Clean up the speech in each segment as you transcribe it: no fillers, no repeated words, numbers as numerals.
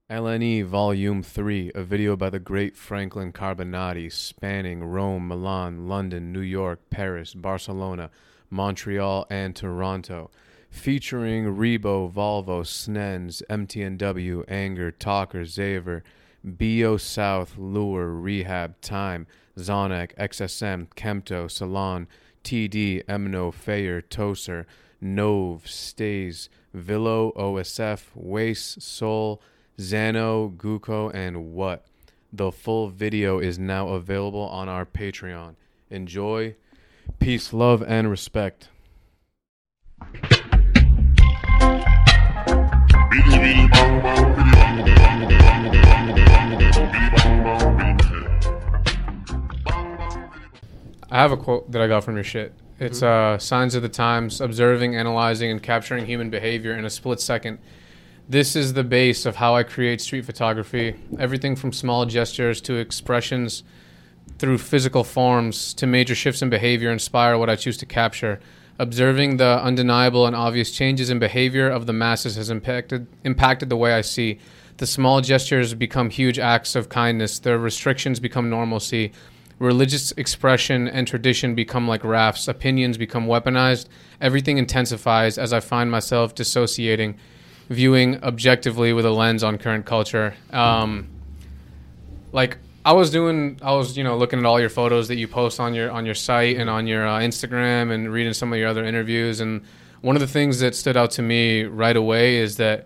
LNE Volume 3, a video by the great Franklin Carbonati spanning Rome, Milan, London, New York, Paris, Barcelona, Montreal, and Toronto, featuring Rebo, Volvo, Snens, MTNW, Anger, Talker, Xaver, BO South, Lure, Rehab, Time, Zonac, XSM, Kemto, Salon, TD, Emno, Fayer, Toser, Nove, Stays, Villo, OSF, Waste, Soul, Xano, Guko, and What. The full video is now available on our Patreon. Enjoy. Peace, love, and respect. I have a quote that I got from your shit. It's signs of the times, observing, analyzing, and capturing human behavior in a split second. This is the base of how I create street photography. Everything from small gestures to expressions through physical forms to major shifts in behavior inspire what I choose to capture. Observing the undeniable and obvious changes in behavior of the masses has impacted the way I see. The small gestures become huge acts of kindness. The restrictions become normalcy. Religious expression and tradition become like rafts. Opinions become weaponized. Everything intensifies as I find myself dissociating, viewing objectively with a lens on current culture. Like I was looking at all your photos that you post on your site and on your Instagram and reading some of your other interviews. And one of the things that stood out to me right away is that,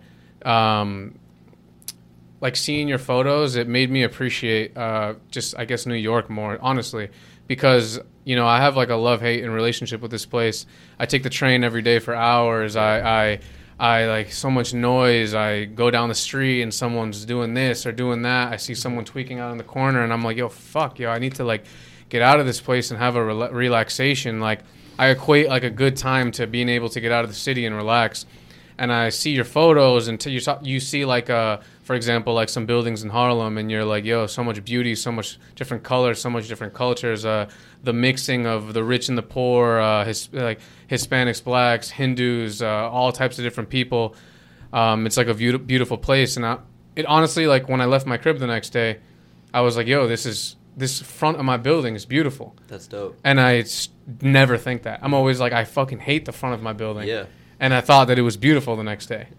like seeing your photos, it made me appreciate just I guess New York more, honestly, because I have like a love-hate and relationship with this place. I take the train every day for hours. I like so much noise. I go down the street and someone's doing this or doing that. I see someone tweaking out in the corner and I'm like, I need to like get out of this place and have a relaxation. Like I equate like a good time to being able to get out of the city and relax. And I see your photos and you see like for example, like some buildings in Harlem and you're like, so much beauty, so much different colors, so much different cultures, the mixing of the rich and the poor, Hispanics, blacks, Hindus, all types of different people. It's like a beautiful place. And it honestly, like when I left my crib the next day, I was like, this front of my building is beautiful. That's dope. And I never think that. I'm always like, I fucking hate the front of my building. Yeah. And I thought that it was beautiful the next day.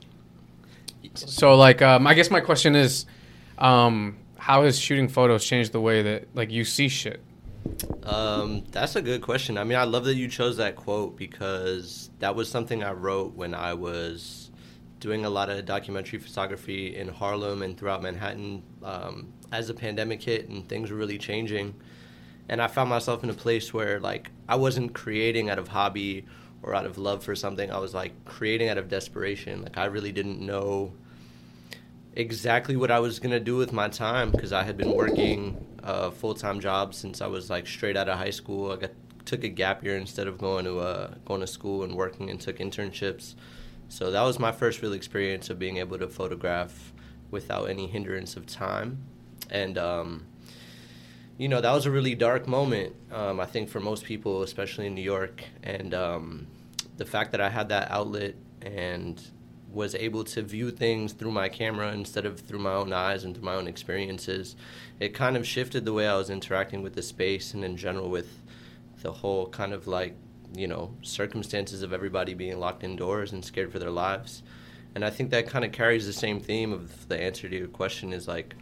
So, like, I guess my question is, how has shooting photos changed the way that, like, you see shit? That's a good question. I mean, I love that you chose that quote because that was something I wrote when I was doing a lot of documentary photography in Harlem and throughout Manhattan as the pandemic hit and things were really changing. And I found myself in a place where, like, I wasn't creating out of hobby or out of love for something. I was like creating out of desperation. Like I really didn't know exactly what I was going to do with my time because I had been working a full-time job since I was like straight out of high school. I took a gap year instead of going to school and working, and took internships. So that was my first real experience of being able to photograph without any hindrance of time. And that was a really dark moment, I think, for most people, especially in New York. And the fact that I had that outlet and was able to view things through my camera instead of through my own eyes and through my own experiences, it kind of shifted the way I was interacting with the space and in general with the whole kind of like, circumstances of everybody being locked indoors and scared for their lives. And I think that kind of carries the same theme of the answer to your question is like,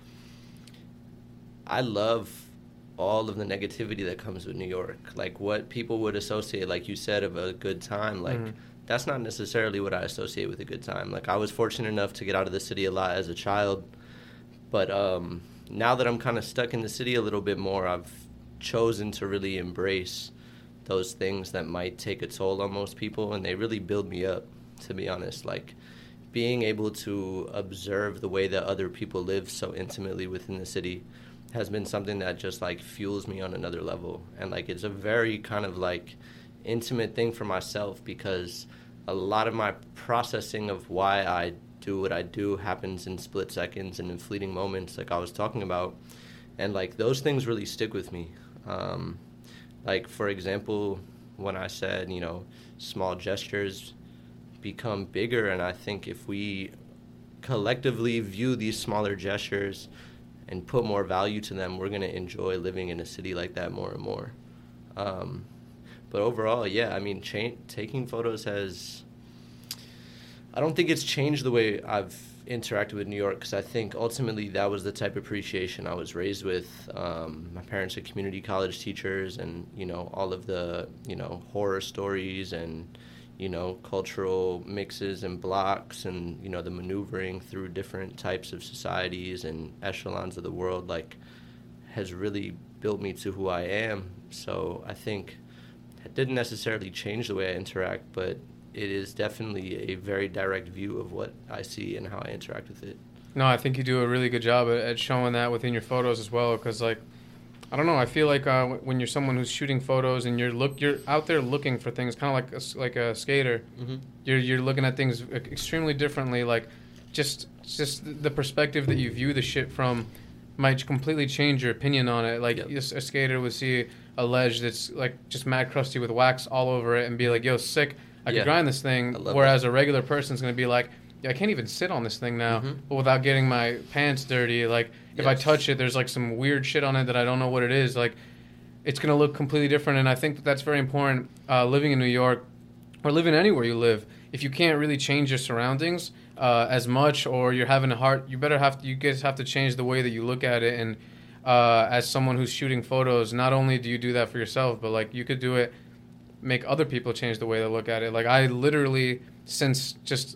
I love all of the negativity that comes with New York. Like what people would associate, like you said, of a good time, like that's not necessarily what I associate with a good time. Like I was fortunate enough to get out of the city a lot as a child, but now that I'm kind of stuck in the city a little bit more, I've chosen to really embrace those things that might take a toll on most people, and they really build me up, to be honest. Like being able to observe the way that other people live so intimately within the city has been something that just like fuels me on another level. And like it's a very kind of like intimate thing for myself because a lot of my processing of why I do what I do happens in split seconds and in fleeting moments like I was talking about. And like those things really stick with me. Like for example, when I said, small gestures become bigger, and I think if we collectively view these smaller gestures and put more value to them, we're going to enjoy living in a city like that more and more. But overall, yeah, I mean, taking photos has... I don't think it's changed the way I've interacted with New York, because I think ultimately that was the type of appreciation I was raised with. My parents are community college teachers, and, you know, all of the, you know, horror stories and, you know, cultural mixes and blocks and, you know, the maneuvering through different types of societies and echelons of the world, like, has really built me to who I am. So I think it didn't necessarily change the way I interact, but it is definitely a very direct view of what I see and how I interact with it. No, I think you do a really good job at showing that within your photos as well, because, like, I don't know, I feel like when you're someone who's shooting photos and you're out there looking for things, kind of like a skater, Mm-hmm. you're looking at things extremely differently. Like, just the perspective that you view the shit from might completely change your opinion on it. Like, Yep. a skater would see a ledge that's like just mad crusty with wax all over it and be like, "Yo, sick! I could grind this thing." Whereas a regular person's gonna be like, "Yeah, I can't even sit on this thing now, but without getting my pants dirty. Like, if I touch it, there's like some weird shit on it that I don't know what it is. Like, it's gonna look completely different." And I think that that's very important. Living in New York, or living anywhere you live, if you can't really change your surroundings as much, or you're having a hard, you guys have to change the way that you look at it. And as someone who's shooting photos, not only do you do that for yourself, but like you could do it, make other people change the way they look at it. Like, I literally, since just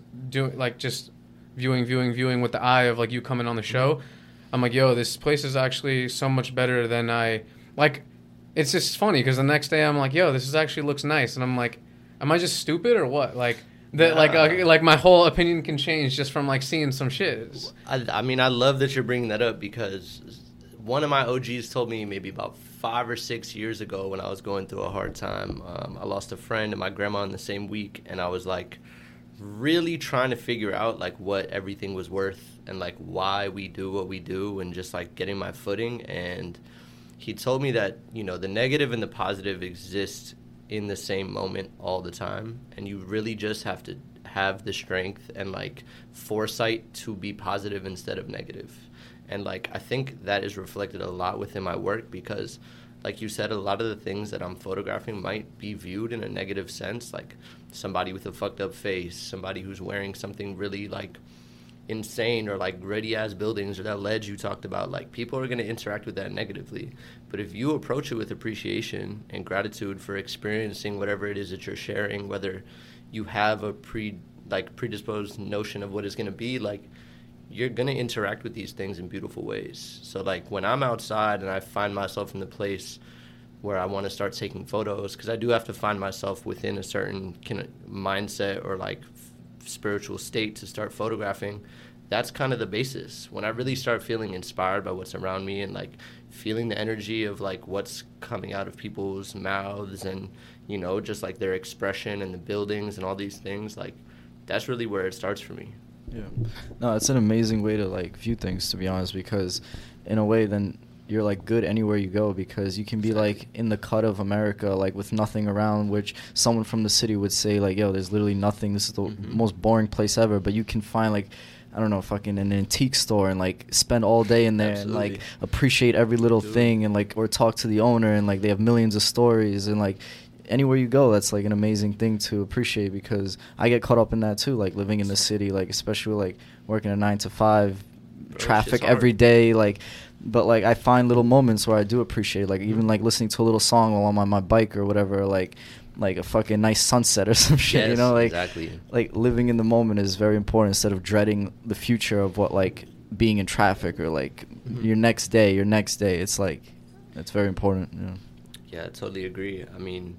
viewing with the eye of like you coming on the show, I'm like, yo, this place is actually so much better than I like. It's just funny because the next day I'm like, yo, this actually looks nice, and I'm like, am I just stupid or what? Like that, like my whole opinion can change just from like seeing some shit. I mean, I love that you're bringing that up, because one of my OGs told me maybe about 5 or 6 years ago, when I was going through a hard time. I lost a friend and my grandma in the same week, and I was like really trying to figure out like what everything was worth and like why we do what we do, and just like getting my footing. And he told me that, you know, the negative and the positive exist in the same moment all the time, and you really just have to have the strength and like foresight to be positive instead of negative. And like I think that is reflected a lot within my work, because like you said, a lot of the things that I'm photographing might be viewed in a negative sense, like somebody with a fucked up face, somebody who's wearing something really like insane, or like gritty ass buildings, or that ledge you talked about. Like, people are going to interact with that negatively. But if you approach it with appreciation and gratitude for experiencing whatever it is that you're sharing, whether you have a predisposed notion of what it's going to be, like, you're going to interact with these things in beautiful ways. So like when I'm outside and I find myself in the place where I want to start taking photos, because I do have to find myself within a certain kind of mindset or like spiritual state to start photographing, that's kind of the basis. When I really start feeling inspired by what's around me and like feeling the energy of like what's coming out of people's mouths and, you know, just like their expression and the buildings and all these things, like that's really where it starts for me. Yeah. No, it's an amazing way to like view things, to be honest, because in a way then you're like good anywhere you go, because you can be like in the cut of America, like with nothing around, which someone from the city would say like, yo, there's literally nothing, this is the most boring place ever. But you can find like, I don't know, fucking an antique store and like spend all day in there. Absolutely. And like appreciate every little thing, and like, or talk to the owner, and like they have millions of stories, and like anywhere you go, that's like an amazing thing to appreciate, because I get caught up in that too, like living in the city, like especially like working a 9 to 5, traffic every day, like, but like I find little moments where I do appreciate, like even like listening to a little song while I'm on my bike or whatever, like a fucking nice sunset or some shit. Yes, you know, like exactly. Like living in the moment is very important, instead of dreading the future of what like being in traffic or like your next day. It's like, it's very important, you know. Yeah, I totally agree. I mean,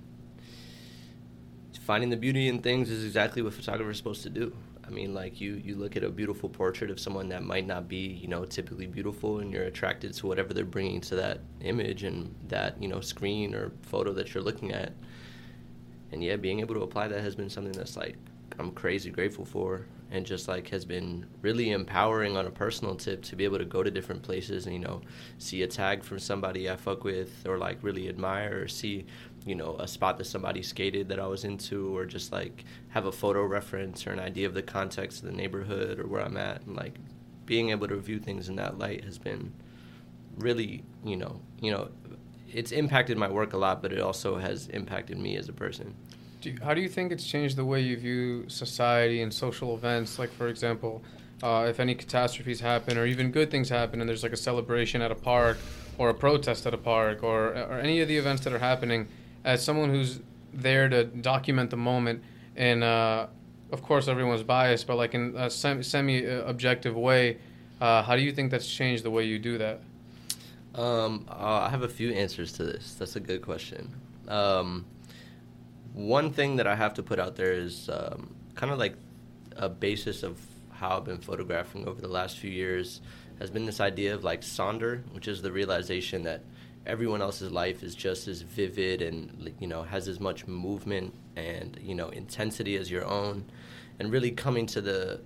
finding the beauty in things is exactly what photographers are supposed to do. I mean, like, you look at a beautiful portrait of someone that might not be, you know, typically beautiful, and you're attracted to whatever they're bringing to that image and that, you know, screen or photo that you're looking at. And yeah, being able to apply that has been something that's like I'm crazy grateful for, and just like has been really empowering on a personal tip to be able to go to different places and, you know, see a tag from somebody I fuck with or like really admire, or see a spot that somebody skated that I was into, or just like have a photo reference or an idea of the context of the neighborhood or where I'm at, and like being able to view things in that light has been really, it's impacted my work a lot, but it also has impacted me as a person. How do you think it's changed the way you view society and social events? Like, for example, if any catastrophes happen or even good things happen and there's like a celebration at a park or a protest at a park or any of the events that are happening, as someone who's there to document the moment, and of course everyone's biased, but like in a semi-objective way, how do you think that's changed the way you do that? I have a few answers to this. That's a good question. One thing that I have to put out there is kind of like a basis of how I've been photographing over the last few years has been this idea of like Sonder, which is the realization that everyone else's life is just as vivid and, has as much movement and, intensity as your own, and really coming to the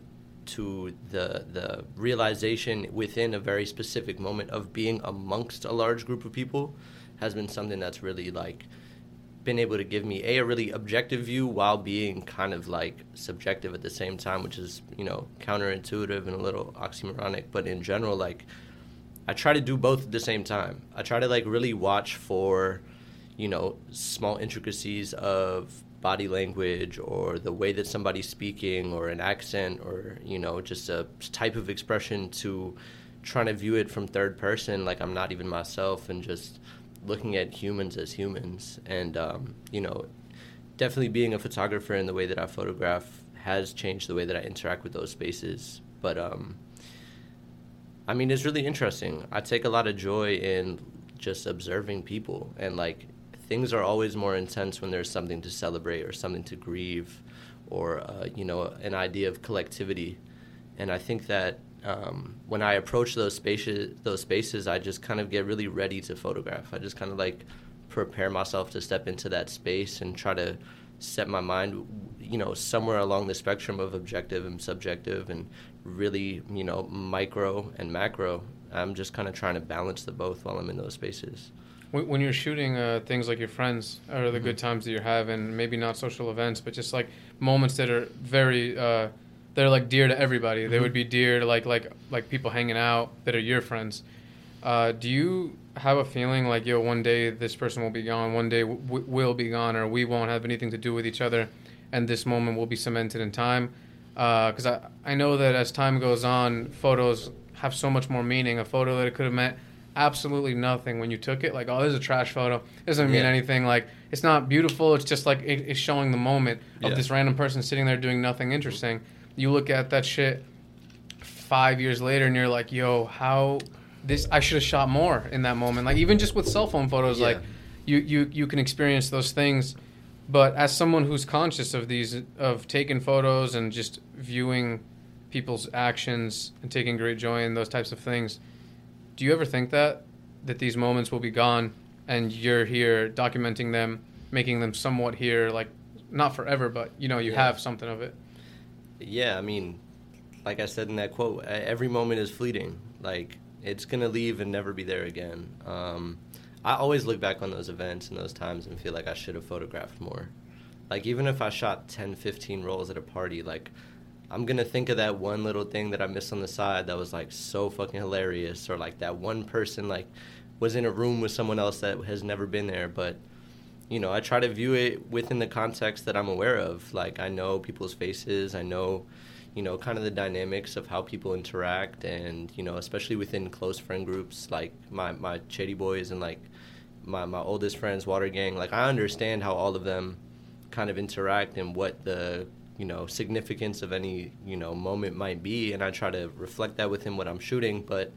realization within a very specific moment of being amongst a large group of people has been something that's really like been able to give me a really objective view while being kind of like subjective at the same time, which is, counterintuitive and a little oxymoronic. But in general, like, I try to do both at the same time. I try to like really watch for, small intricacies of body language or the way that somebody's speaking or an accent or, just a type of expression, to trying to view it from third person, like I'm not even myself, and just looking at humans as humans. And, definitely being a photographer in the way that I photograph has changed the way that I interact with those spaces. But, it's really interesting. I take a lot of joy in just observing people, and like things are always more intense when there's something to celebrate or something to grieve or, an idea of collectivity. And I think that when I approach those spaces, I just kind of get really ready to photograph. I just kind of like prepare myself to step into that space and try to set my mind, somewhere along the spectrum of objective and subjective and really, micro and macro. I'm just kind of trying to balance the both while I'm in those spaces. When you're shooting things like your friends or the good times that you're having, maybe not social events, but just like moments that are very, they're like dear to everybody. They would be dear to like people hanging out that are your friends. Do you have a feeling like, one day this person will be gone, one day we'll be gone, or we won't have anything to do with each other, and this moment will be cemented in time? Because I know that as time goes on, photos have so much more meaning. A photo that it could have meant absolutely nothing when you took it, like, oh, this is a trash photo, it doesn't mean anything, like, it's not beautiful, it's just like it's showing the moment of this random person sitting there doing nothing interesting. You look at that shit 5 years later and you're like, I should have shot more in that moment. Like, even just with cell phone photos, like you can experience those things. But as someone who's conscious of taking photos and just viewing people's actions and taking great joy in those types of things, do you ever think that these moments will be gone and you're here documenting them, making them somewhat here, like not forever, but you have something of it? Yeah, like I said in that quote, every moment is fleeting. Like, it's going to leave and never be there again. I always look back on those events and those times and feel like I should have photographed more. Like, even if I shot 10, 15 rolls at a party, like, I'm going to think of that one little thing that I missed on the side that was, like, so fucking hilarious, or, like, that one person, like, was in a room with someone else that has never been there. But, I try to view it within the context that I'm aware of. Like, I know people's faces. I know, kind of the dynamics of how people interact, and, especially within close friend groups, like my Chady Boys and, like, my oldest friends, Water Gang. Like, I understand how all of them kind of interact and what the, significance of any, moment might be, and I try to reflect that within what I'm shooting. But,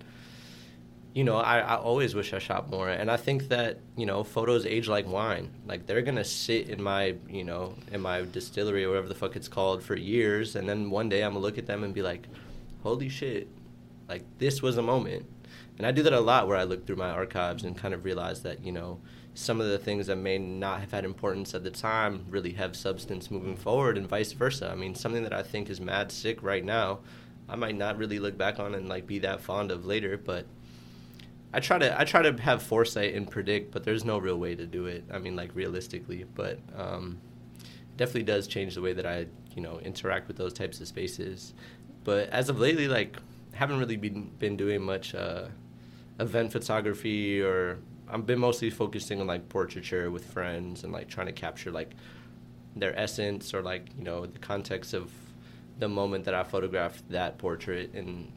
I always wish I shot more, and I think that, photos age like wine. Like, they're gonna sit in my, in my distillery or whatever the fuck it's called for years, and then one day I'm gonna look at them and be like, holy shit, like, this was a moment. And I do that a lot, where I look through my archives and kind of realize that, some of the things that may not have had importance at the time really have substance moving forward, and vice versa. Something that I think is mad sick right now, I might not really look back on and, like, be that fond of later. But I try to have foresight and predict, but there's no real way to do it. I mean, like realistically, but definitely does change the way that I, interact with those types of spaces. But as of lately, like, haven't really been doing much event photography, or I've been mostly focusing on like portraiture with friends and like trying to capture like their essence or like, the context of the moment that I photographed that portrait.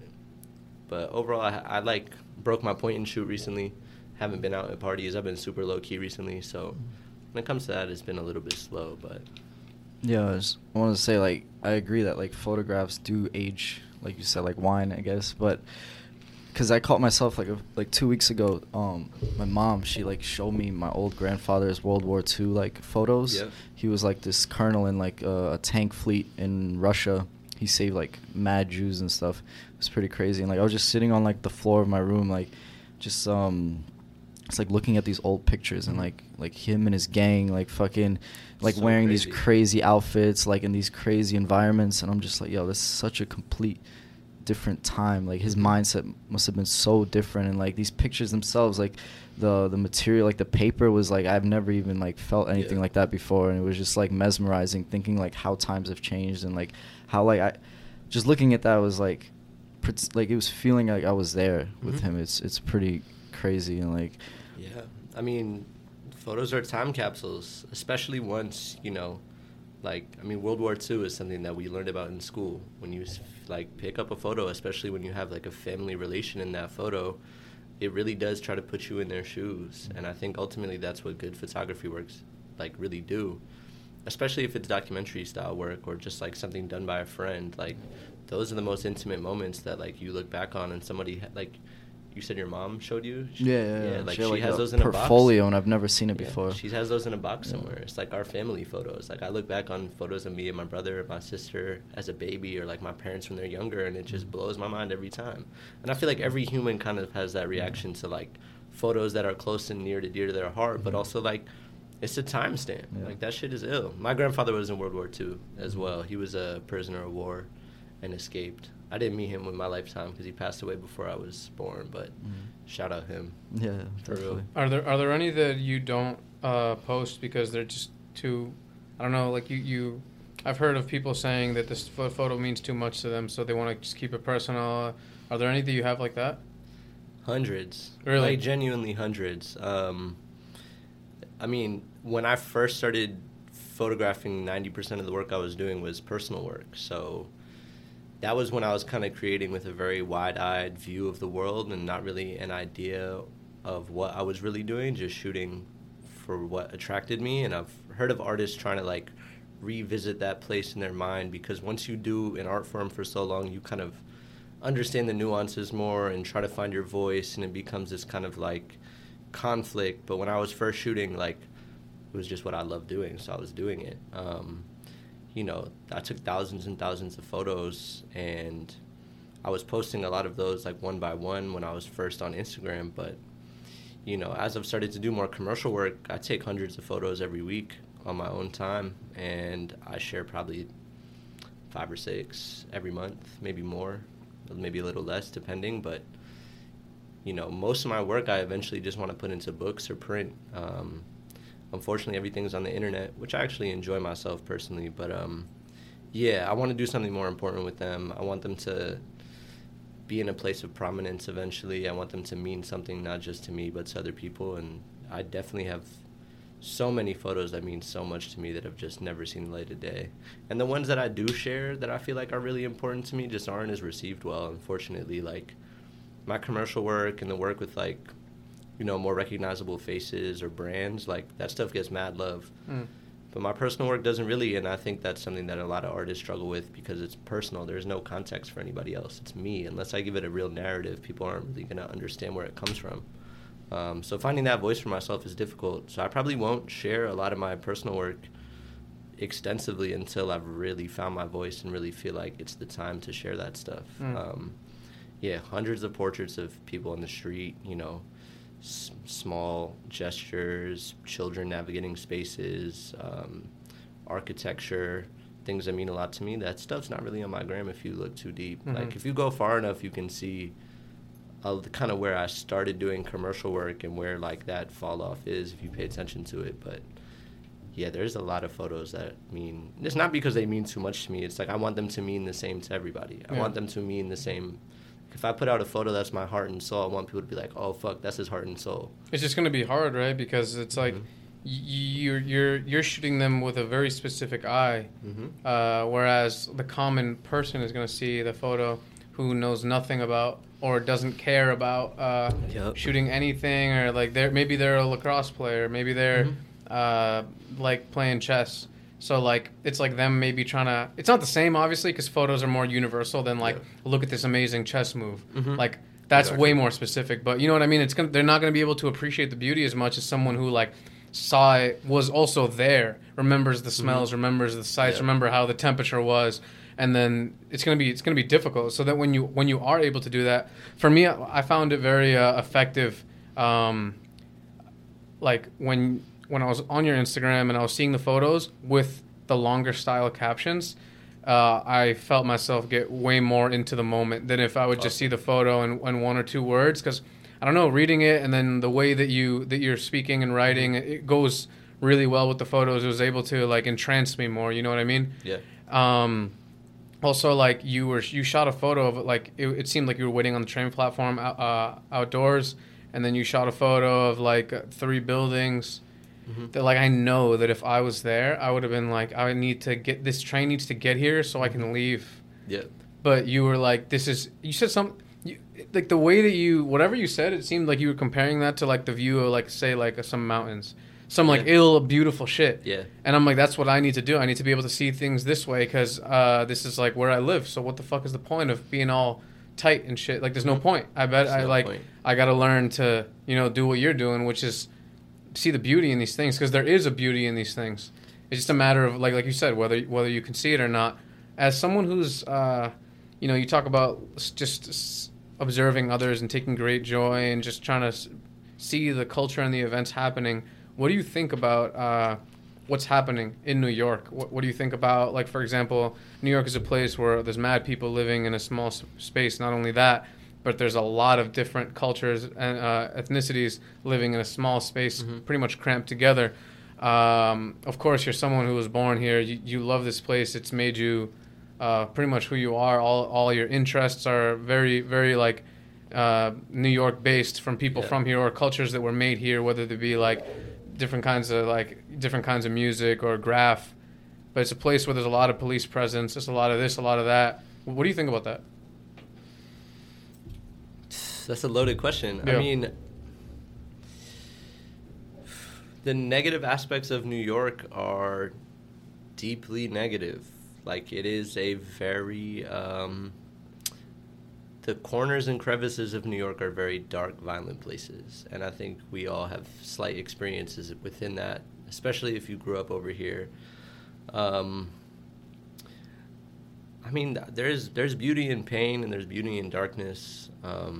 But overall, I like broke my point and shoot recently. Haven't been out at parties. I've been super low key recently. So when it comes to that, it's been a little bit slow, but. Yeah, I want to say, like, I agree that, like, photographs do age, like you said, like wine, I guess. But because I caught myself, like 2 weeks ago, my mom, she, like, showed me my old grandfather's World War II, like, photos. Yep. He was, like, this colonel in, like, a tank fleet in Russia. He saved, like, mad Jews and stuff. It was pretty crazy. And, like, I was just sitting on, like, the floor of my room, like, just, it's like looking at these old pictures and like him and his gang like fucking like So wearing crazy. these crazy outfits like in these crazy environments, and I'm just like, yo, this is such a complete different time. Like his mindset must have been so different, and like these pictures themselves, like the material, like the paper was like I've never even like felt anything like that before, and it was just like mesmerizing thinking like how times have changed and like how like I just looking at that was like it was feeling like I was there with him. It's pretty crazy. And like Yeah, I mean, photos are time capsules, especially once, World War II is something that we learned about in school. When you, like, pick up a photo, especially when you have, like, a family relation in that photo, it really does try to put you in their shoes. And I think ultimately that's what good photography works, like, really do. Especially if it's documentary style work or just, like, something done by a friend. Like, those are the most intimate moments that, like, you look back on and somebody, like... You said your mom showed you? Yeah. Like she has those in a box. Portfolio, and I've never seen it before. She has those in a box somewhere. It's like our family photos. Like I look back on photos of me and my brother and my sister as a baby, or like my parents when they're younger, and it just blows my mind every time. And I feel like every human kind of has that reaction to like photos that are close and near to dear to their heart, but also like it's a timestamp. Yeah. Like that shit is ill. My grandfather was in World War II as well. He was a prisoner of war and escaped. I didn't meet him in my lifetime because he passed away before I was born, but shout out him. Yeah, For real. definitely. Are there any that you don't post because they're just too, I don't know, like you I've heard of people saying that this photo means too much to them, so they want to just keep it personal. Are there any that you have like that? Hundreds. Really? Like genuinely hundreds. I mean, when I first started photographing, 90% of the work I was doing was personal work. So that was when I was kind of creating with a very wide-eyed view of the world and not really an idea of what I was really doing, just shooting for what attracted me. And I've heard of artists trying to like revisit that place in their mind, because once you do an art form for so long, you kind of understand the nuances more and try to find your voice, and it becomes this kind of like conflict. But when I was first shooting, like it was just what I loved doing, so I was doing it. I took thousands and thousands of photos, and I was posting a lot of those like one by one when I was first on Instagram. But, as I've started to do more commercial work, I take hundreds of photos every week on my own time, and I share probably 5 or 6 every month, maybe more, maybe a little less depending. But, most of my work I eventually just want to put into books or print. Unfortunately, everything's on the internet, which I actually enjoy myself personally. But, I want to do something more important with them. I want them to be in a place of prominence eventually. I want them to mean something not just to me, but to other people. And I definitely have so many photos that mean so much to me that have just never seen the light of day. And the ones that I do share that I feel like are really important to me just aren't as received well, unfortunately. Like, my commercial work and the work with, like, more recognizable faces or brands, like that stuff gets mad love. But my personal work doesn't really, and I think that's something that a lot of artists struggle with because it's personal. There's no context for anybody else. It's me. Unless I give it a real narrative, people aren't really going to understand where it comes from. So finding that voice for myself is difficult. So I probably won't share a lot of my personal work extensively until I've really found my voice and really feel like it's the time to share that stuff. Hundreds of portraits of people on the street, small gestures, children navigating spaces, architecture, things that mean a lot to me. That stuff's not really on my gram if you look too deep. Like, if you go far enough, you can see kind of where I started doing commercial work and where like that fall off is if you pay attention to it. But yeah, there's a lot of photos that mean, it's not because they mean too much to me. It's like I want them to mean the same to everybody. I want them to mean the same. If I put out a photo that's my heart and soul, I want people to be like, oh fuck, that's his heart and soul. It's just gonna be hard, right? Because it's like you're shooting them with a very specific eye, whereas the common person is gonna see the photo who knows nothing about or doesn't care about shooting anything, or like maybe they're a lacrosse player, maybe they're like playing chess. So like it's like them maybe trying to. It's not the same, obviously, because photos are more universal than like look at this amazing chess move. Like that's way more specific. But you know what I mean? They're not gonna be able to appreciate the beauty as much as someone who like saw it, was also there, remembers the smells, remembers the sights, remember how the temperature was. And then it's gonna be difficult. So that when you are able to do that, for me, I found it very effective. Like when I was on your Instagram and I was seeing the photos with the longer style captions, I felt myself get way more into the moment than if I would just see the photo and one or two words. Because I don't know, reading it and then the way that you're speaking and writing, it goes really well with the photos. It was able to like entrance me more. You know what I mean? Yeah. Also, like you shot a photo of it, like it seemed like you were waiting on the train platform outdoors, and then you shot a photo of like 3 buildings. That like I know that if I was there, I would have been like, this train needs to get here so I can leave. Yeah. But you were like, you said like the way that whatever you said, it seemed like you were comparing that to like the view of like say like some mountains. Some like beautiful shit. Yeah. And I'm like, that's what I need to do. I need to be able to see things this way because this is like where I live. So what the fuck is the point of being all tight and shit? Like, there's no point. I bet I got to learn to, do what you're doing, which is see the beauty in these things, because there is a beauty in these things. It's just a matter of like you said, whether you can see it or not. As someone who's, you talk about just observing others and taking great joy and just trying to see the culture and the events happening. What do you think about what's happening in New York? What do you think about, like, for example, New York is a place where there's mad people living in a small space. Not only that, but there's a lot of different cultures and ethnicities living in a small space, pretty much cramped together. Of course, you're someone who was born here. You love this place. It's made you pretty much who you are. All your interests are very, very, like, New York based from people from here, or cultures that were made here, whether they be like different kinds of music or graph. But it's a place where there's a lot of police presence. There's a lot of this, a lot of that. What do you think about that? That's a loaded question. Yeah. I mean, the negative aspects of New York are deeply negative. Like, it is a very the corners and crevices of New York are very dark, violent places. And I think we all have slight experiences within that, especially if you grew up over here. I mean, there's beauty in pain and there's beauty in darkness.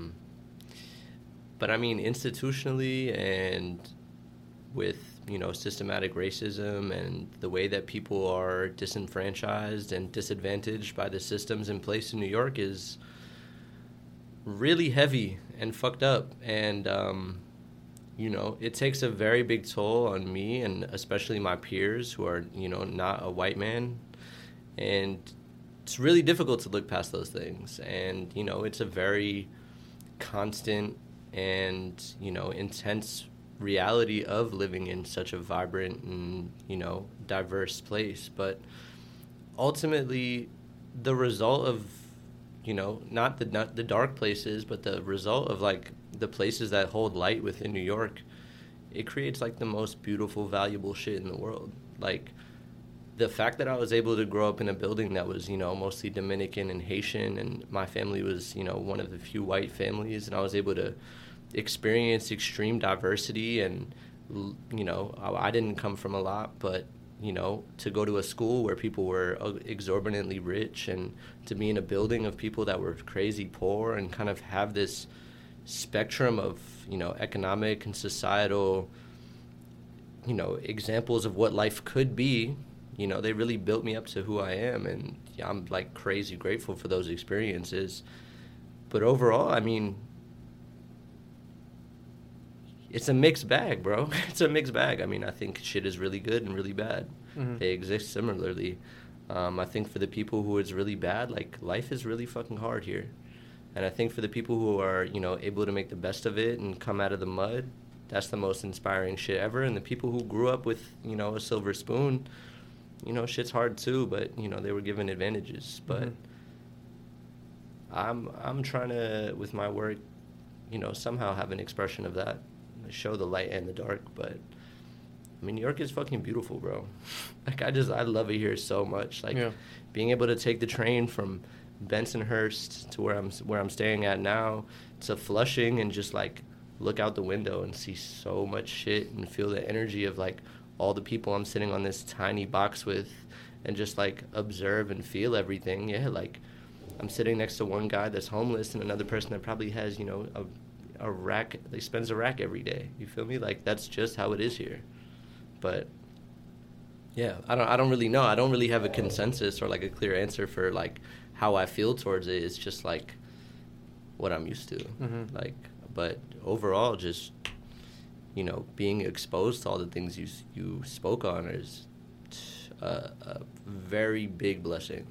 But I mean, institutionally and with, systematic racism and the way that people are disenfranchised and disadvantaged by the systems in place in New York is really heavy and fucked up. And, it takes a very big toll on me and especially my peers who are, not a white man. And it's really difficult to look past those things. And, it's a very constant and, intense reality of living in such a vibrant and, diverse place. But ultimately, the result of, not the dark places, but the result of, like, the places that hold light within New York, it creates, like, the most beautiful, valuable shit in the world. Like, the fact that I was able to grow up in a building that was, mostly Dominican and Haitian, and my family was, one of the few white families, and I was able to experience extreme diversity, and, I didn't come from a lot, but, to go to a school where people were exorbitantly rich and to be in a building of people that were crazy poor and kind of have this spectrum of, economic and societal, examples of what life could be. They really built me up to who I am, and I'm, like, crazy grateful for those experiences. But overall, I mean, it's a mixed bag, bro. It's a mixed bag. I mean, I think shit is really good and really bad. Mhm. They exist similarly. I think for the people who it's really bad, like, life is really fucking hard here. And I think for the people who are, you know, able to make the best of it and come out of the mud, that's the most inspiring shit ever. And the people who grew up with, you know, a silver spoon, you know, shit's hard too, but, you know, they were given advantages. But I'm trying to, with my work, you know, somehow have an expression of that, show the light and the dark. But I mean, New York is fucking beautiful, bro. Like, I love it here so much. Like, being able to take the train from Bensonhurst to where I'm staying at now to Flushing and just, like, look out the window and see so much shit and feel the energy of, like, all the people I'm sitting on this tiny box with and just, like, observe and feel everything. Yeah, like, I'm sitting next to one guy that's homeless and another person that probably has, you know, a rack. They spends a rack every day. You feel me? Like, that's just how it is here. But yeah, I don't really know. I don't really have a consensus or, like, a clear answer for, like, how I feel towards it. It's just, like, what I'm used to. Like, but overall, just, you know, being exposed to all the things you spoke on is a very big blessing.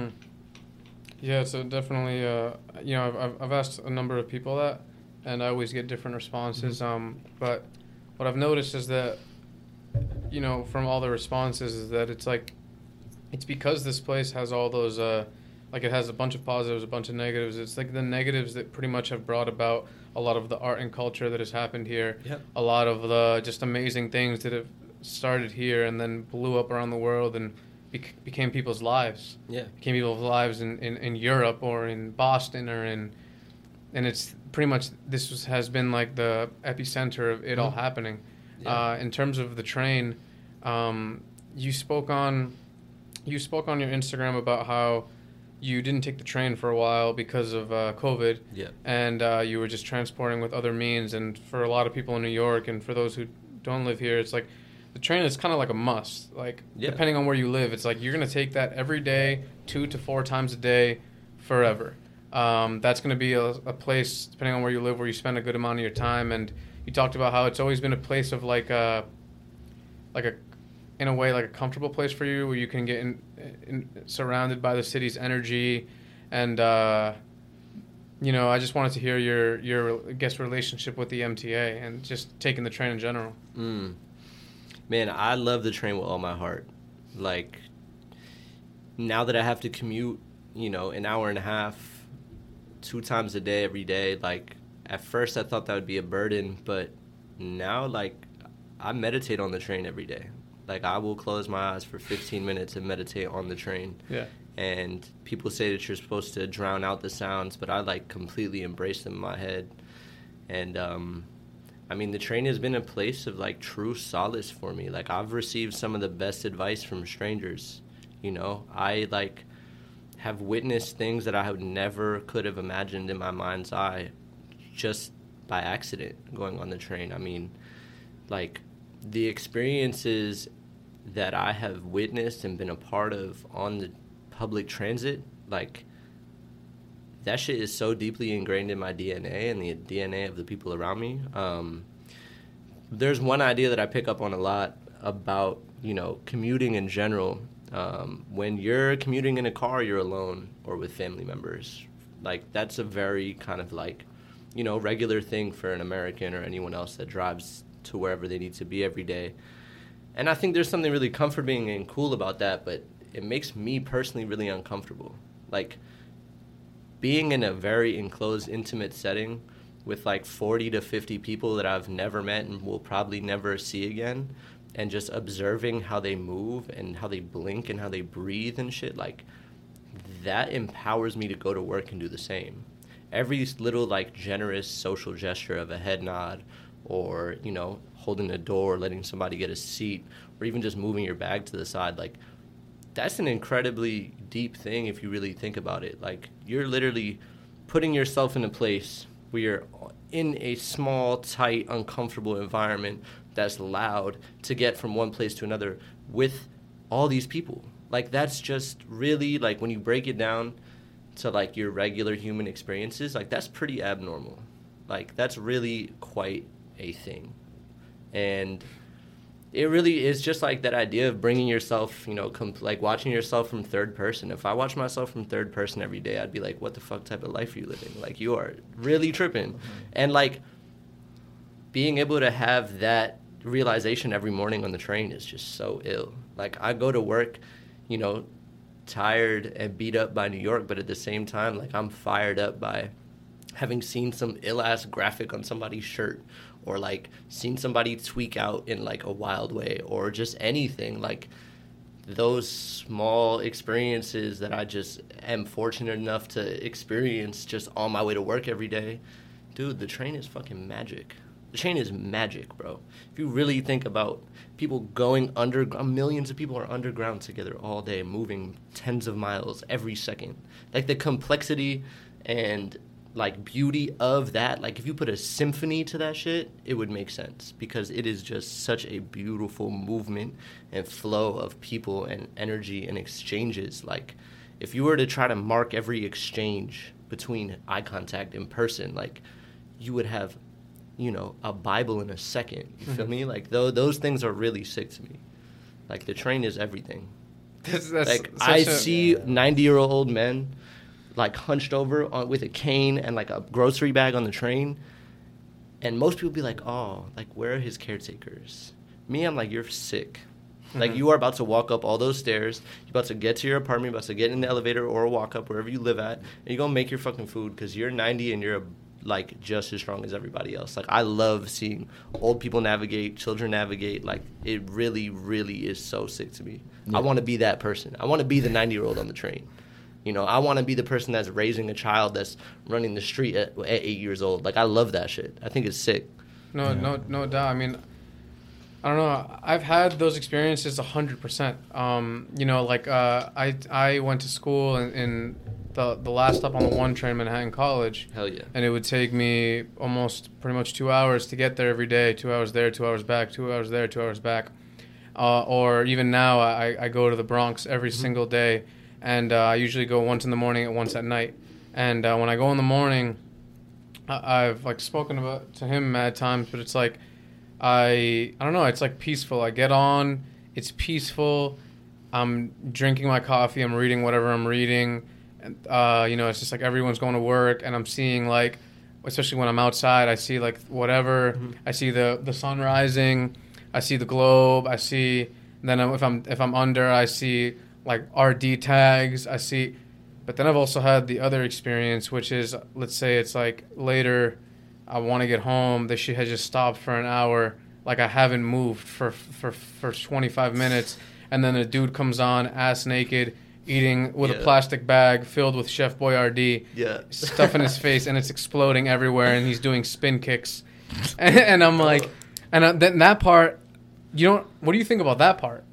Yeah, so definitely, you know, I've asked a number of people that, and I always get different responses. But what I've noticed is that, you know, from all the responses is that it's like, it's because this place has all those, like, it has a bunch of positives, a bunch of negatives. It's like the negatives that pretty much have brought about a lot of the art and culture that has happened here. A lot of the just amazing things that have started here and then blew up around the world and became people's lives. Became people's lives in Europe or in Boston or in, and it's pretty much, has been like the epicenter of it all happening. In terms of the train, you spoke on your Instagram about how you didn't take the train for a while because of COVID, and you were just transporting with other means. And for a lot of people in New York, and for those who don't live here, it's like the train is kind of like a must. Like, depending on where you live, it's like you're going to take that every day, 2 to 4 times a day, forever. That's going to be a place, depending on where you live, where you spend a good amount of your time. And you talked about how it's always been a place of in a way, like a comfortable place for you, where you can get surrounded by the city's energy. And, you know, I just wanted to hear your guest relationship with the MTA and just taking the train in general. Man, I love the train with all my heart. Like, now that I have to commute, you know, an hour and a half, 2 times a day, every day, like, at first I thought that would be a burden, but now, like, I meditate on the train every day. Like, I will close my eyes for 15 minutes and meditate on the train. And people say that you're supposed to drown out the sounds, but I, like, completely embrace them in my head. And, I mean, the train has been a place of, like, true solace for me. Like, I've received some of the best advice from strangers, you know? I, like, have witnessed things that I have never could have imagined in my mind's eye just by accident going on the train. I mean, like, the experiences that I have witnessed and been a part of on the public transit, like, that shit is so deeply ingrained in my DNA and the DNA of the people around me. There's one idea that I pick up on a lot about, you know, commuting in general. When you're commuting in a car, you're alone or with family members. Like, that's a very kind of, like, you know, regular thing for an American or anyone else that drives to wherever they need to be every day. And I think there's something really comforting and cool about that, but it makes me personally really uncomfortable. Like, being in a very enclosed, intimate setting with, like, 40 to 50 people that I've never met and will probably never see again, and just observing how they move and how they blink and how they breathe and shit, like, that empowers me to go to work and do the same. Every little, like, generous social gesture of a head nod or, you know, holding the door, letting somebody get a seat, or even just moving your bag to the side, like, that's an incredibly deep thing if you really think about it. Like, you're literally putting yourself in a place where you're in a small, tight, uncomfortable environment that's loud to get from one place to another with all these people. Like, that's just really, like, when you break it down to, like, your regular human experiences, like, that's pretty abnormal. Like, that's really quite a thing. And it really is just like that idea of bringing yourself, you know, like watching yourself from third person. If I watch myself from third person every day, I'd be like, what the fuck type of life are you living? Like, you are really tripping. And like being able to have that realization every morning on the train is just so ill. Like, I go to work, you know, tired and beat up by New York, but at the same time, like, I'm fired up by having seen some ill-ass graphic on somebody's shirt, or like seen somebody tweak out in like a wild way, or just anything. Like, those small experiences that I just am fortunate enough to experience just on my way to work every day. Dude, the train is fucking magic. The train is magic, bro. If you really think about people going underground, millions of people are underground together all day, moving tens of miles every second. Like, the complexity and like beauty of that, like if you put a symphony to that shit, it would make sense, because it is just such a beautiful movement and flow of people and energy and exchanges. Like, if you were to try to mark every exchange between eye contact in person, like, you would have, you know, a Bible in a second. You feel me? Like, those things are really sick to me. Like, the train is everything. That's like, I see 90-year-old men like hunched over with a cane and like a grocery bag on the train, and most people be like, oh, like, where are his caretakers? Me, I'm like, you're sick. Like, you are about to walk up all those stairs, you're about to get to your apartment, you're about to get in the elevator or walk up wherever you live at, and you're gonna make your fucking food because you're 90 and you're like just as strong as everybody else. Like, I love seeing old people navigate, children navigate. Like, it really, really is so sick to me. Yeah. I want to be that person. I want to be the 90-year-old on the train. You know, I want to be the person that's raising a child that's running the street at 8 years old. Like, I love that shit. I think it's sick. No doubt. I mean, I don't know. I've had those experiences 100%. You know, like, I went to school in the last stop on the 1 train, Manhattan College. Hell yeah. And it would take me almost pretty much 2 hours to get there every day. 2 hours there, 2 hours back, 2 hours there, 2 hours back. Or even now, I go to the Bronx every single day. And I usually go once in the morning and once at night. And when I go in the morning, I've like spoken to him at times, but it's like I don't know. It's like peaceful. I get on. It's peaceful. I'm drinking my coffee. I'm reading whatever I'm reading. And, you know, it's just like everyone's going to work, and I'm seeing like, especially when I'm outside, I see like whatever. Mm-hmm. I see the sun rising. I see the globe. I see. Then if I'm under, I see like RD tags. I see. But then I've also had the other experience, which is, let's say it's like later, I want to get home. The shit has just stopped for an hour. Like, I haven't moved for 25 minutes. And then a dude comes on, ass naked, eating with a plastic bag filled with Chef Boyardee. Yeah. Stuff in his face, and it's exploding everywhere, and he's doing spin kicks. And I'm like, and then that part, what do you think about that part?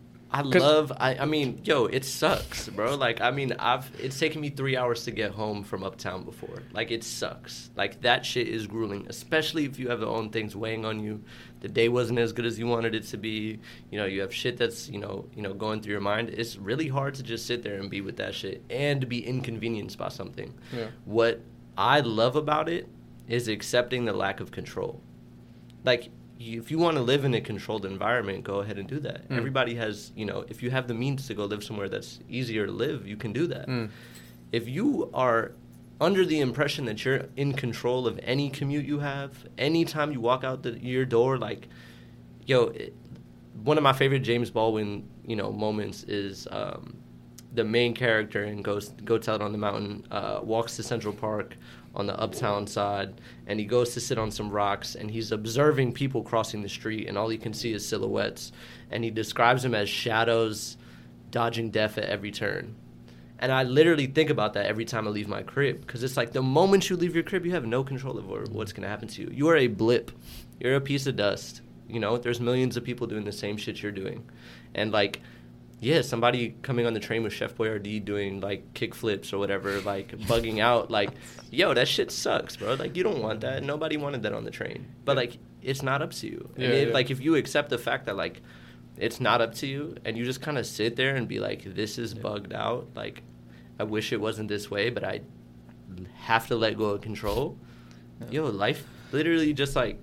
I mean, yo, it sucks, bro. Like, I mean, it's taken me 3 hours to get home from Uptown before. Like, it sucks. Like, that shit is grueling, especially if you have your own things weighing on you. The day wasn't as good as you wanted it to be. You know, you have shit that's, you know, going through your mind. It's really hard to just sit there and be with that shit and to be inconvenienced by something. Yeah. What I love about it is accepting the lack of control. Like, if you want to live in a controlled environment, go ahead and do that. Everybody has, you know, if you have the means to go live somewhere that's easier to live, you can do that. If you are under the impression that you're in control of any commute you have, anytime you walk out your door, like, yo, one of my favorite James Baldwin, you know, moments is the main character in Go Tell It on the Mountain walks to Central Park on the Uptown side, and he goes to sit on some rocks, and he's observing people crossing the street, and all he can see is silhouettes, and he describes them as shadows dodging death at every turn. And I literally think about that every time I leave my crib, because it's like the moment you leave your crib, you have no control over what's going to happen to you. You are a blip. You're a piece of dust. You know, there's millions of people doing the same shit you're doing. And, like, yeah, somebody coming on the train with Chef Boyardee doing, like, kick flips or whatever, like, bugging out, like, yo, that shit sucks, bro. Like, you don't want that. Nobody wanted that on the train. But, like, it's not up to you. And like, if you accept the fact that, like, it's not up to you, and you just kind of sit there and be like, this is bugged out. Like, I wish it wasn't this way, but I have to let go of control. Yo, life literally just, like,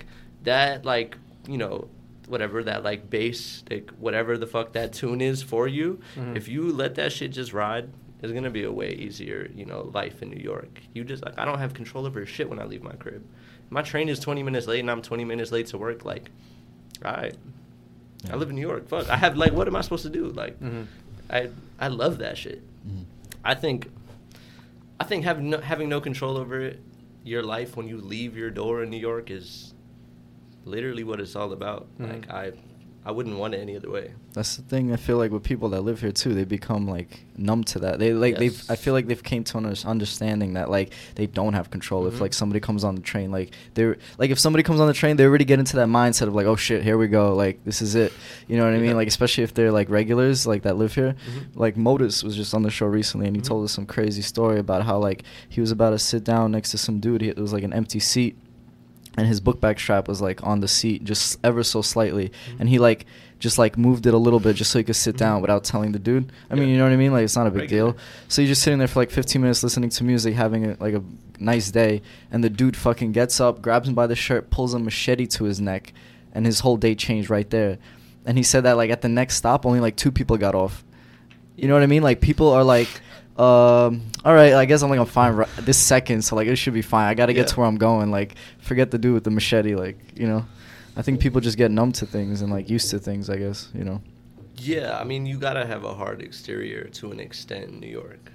that, like, you know, whatever that, like, bass, like, whatever the fuck that tune is for you, if you let that shit just ride, it's going to be a way easier, you know, life in New York. You just, like, I don't have control over shit when I leave my crib. My train is 20 minutes late and I'm 20 minutes late to work. Like, all right. Yeah. I live in New York. Fuck. I have, like, what am I supposed to do? Like, I love that shit. I think having no control over it, your life when you leave your door in New York is literally what it's all about. Like, I wouldn't want it any other way. That's the thing. I feel like with people that live here too, they become like numb to that. They like I feel like they've came to an understanding that like they don't have control. If like somebody comes on the train, like they're like if somebody comes on the train, they already get into that mindset of like, oh shit, here we go. Like this is it. You know what I mean? Like especially if they're like regulars like that live here. Like Modus was just on the show recently, and he told us some crazy story about how like he was about to sit down next to some dude. It was like an empty seat. And his book bag strap was like on the seat just ever so slightly, and he like just like moved it a little bit just so he could sit down without telling the dude. I mean, you know what I mean? Like it's not a big deal. So you're just sitting there for like 15 minutes listening to music, having a nice day, and the dude fucking gets up, grabs him by the shirt, pulls a machete to his neck, and his whole day changed right there. And he said that like at the next stop, only like 2 people got off. You know what I mean? Like people are like, all right, I guess I'm like I'm fine this second, so like it should be fine. I gotta get to where I'm going. Like forget the dude with the machete. Like you know, I think people just get numb to things and like used to things. I guess you know. Yeah, I mean you gotta have a hard exterior to an extent in New York.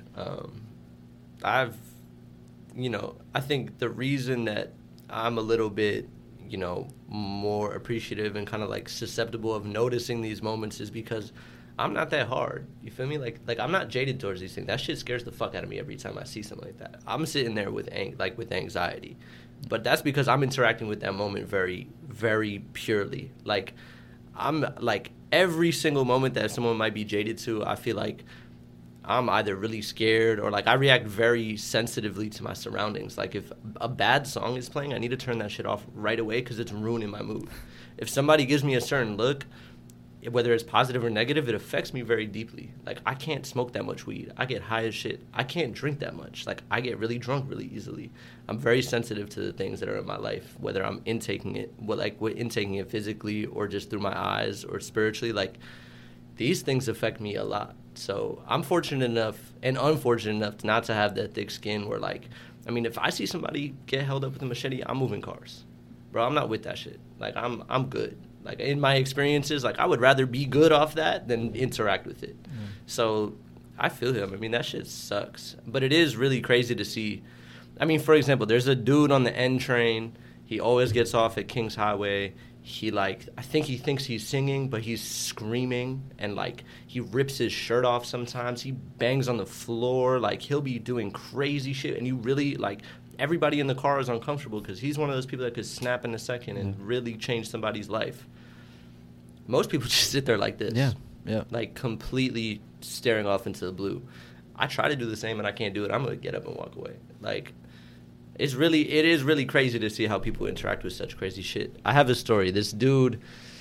I think the reason that I'm a little bit, you know, more appreciative and kind of like susceptible of noticing these moments is because I'm not that hard. You feel me? Like I'm not jaded towards these things. That shit scares the fuck out of me every time I see something like that. I'm sitting there with anxiety. But that's because I'm interacting with that moment very, very purely. Like I'm like every single moment that someone might be jaded to, I feel like I'm either really scared or like I react very sensitively to my surroundings. Like if a bad song is playing, I need to turn that shit off right away because it's ruining my mood. If somebody gives me a certain look, whether it's positive or negative, it affects me very deeply. Like, I can't smoke that much weed. I get high as shit. I can't drink that much. Like, I get really drunk really easily. I'm very sensitive to the things that are in my life, whether I'm intaking it, intaking it physically or just through my eyes or spiritually. Like, these things affect me a lot. So I'm fortunate enough and unfortunate enough not to have that thick skin where, like, I mean, if I see somebody get held up with a machete, I'm moving cars. Bro, I'm not with that shit. Like, I'm good. Like, in my experiences, like, I would rather be good off that than interact with it. So I feel him. I mean, that shit sucks. But it is really crazy to see. I mean, for example, there's a dude on the N train. He always gets off at Kings Highway. He, like, I think he thinks he's singing, but he's screaming. And, like, he rips his shirt off sometimes. He bangs on the floor. Like, he'll be doing crazy shit. And you really, like, everybody in the car is uncomfortable because he's one of those people that could snap in a second and really change somebody's life. Most people just sit there like this. Yeah. Like, completely staring off into the blue. I try to do the same and I can't do it. I'm going to get up and walk away. Like, it is really crazy to see how people interact with such crazy shit. I have a story. This dude,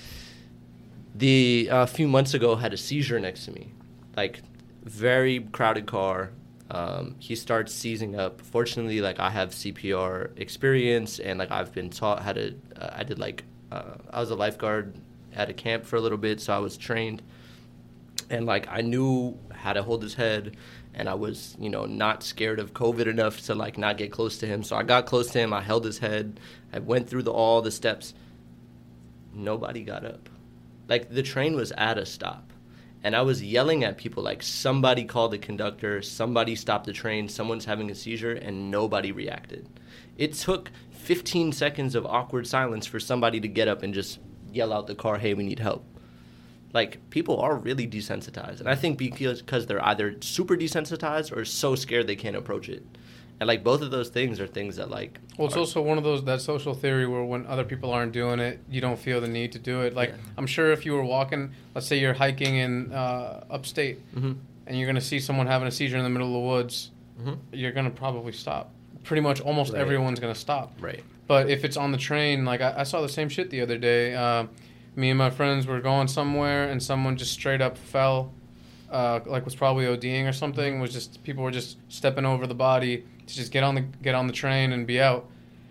a few months ago, had a seizure next to me. Like, very crowded car. He starts seizing up. Fortunately, like, I have CPR experience and, like, I've been taught how to, I was a lifeguard at a camp for a little bit, so I was trained. And, like, I knew how to hold his head, and I was, you know, not scared of COVID enough to, like, not get close to him. So I got close to him. I held his head. I went through all the steps. Nobody got up. Like, the train was at a stop. And I was yelling at people, like, somebody called the conductor, somebody stopped the train, someone's having a seizure, and nobody reacted. It took 15 seconds of awkward silence for somebody to get up and just yell out the car, hey, we need help. Like, people are really desensitized. And I think because they're either super desensitized or so scared they can't approach it. And, like, both of those things are things that, like... Well, it's also one of those, that social theory where when other people aren't doing it, you don't feel the need to do it. Like, I'm sure if you were walking, let's say you're hiking in upstate, and you're going to see someone having a seizure in the middle of the woods, you're going to probably stop. Pretty much almost everyone's going to stop. Right. But if it's on the train, like, I saw the same shit the other day. Me and my friends were going somewhere, and someone just straight up fell, like was probably ODing or something. People were just stepping over the body to just get on the train and be out.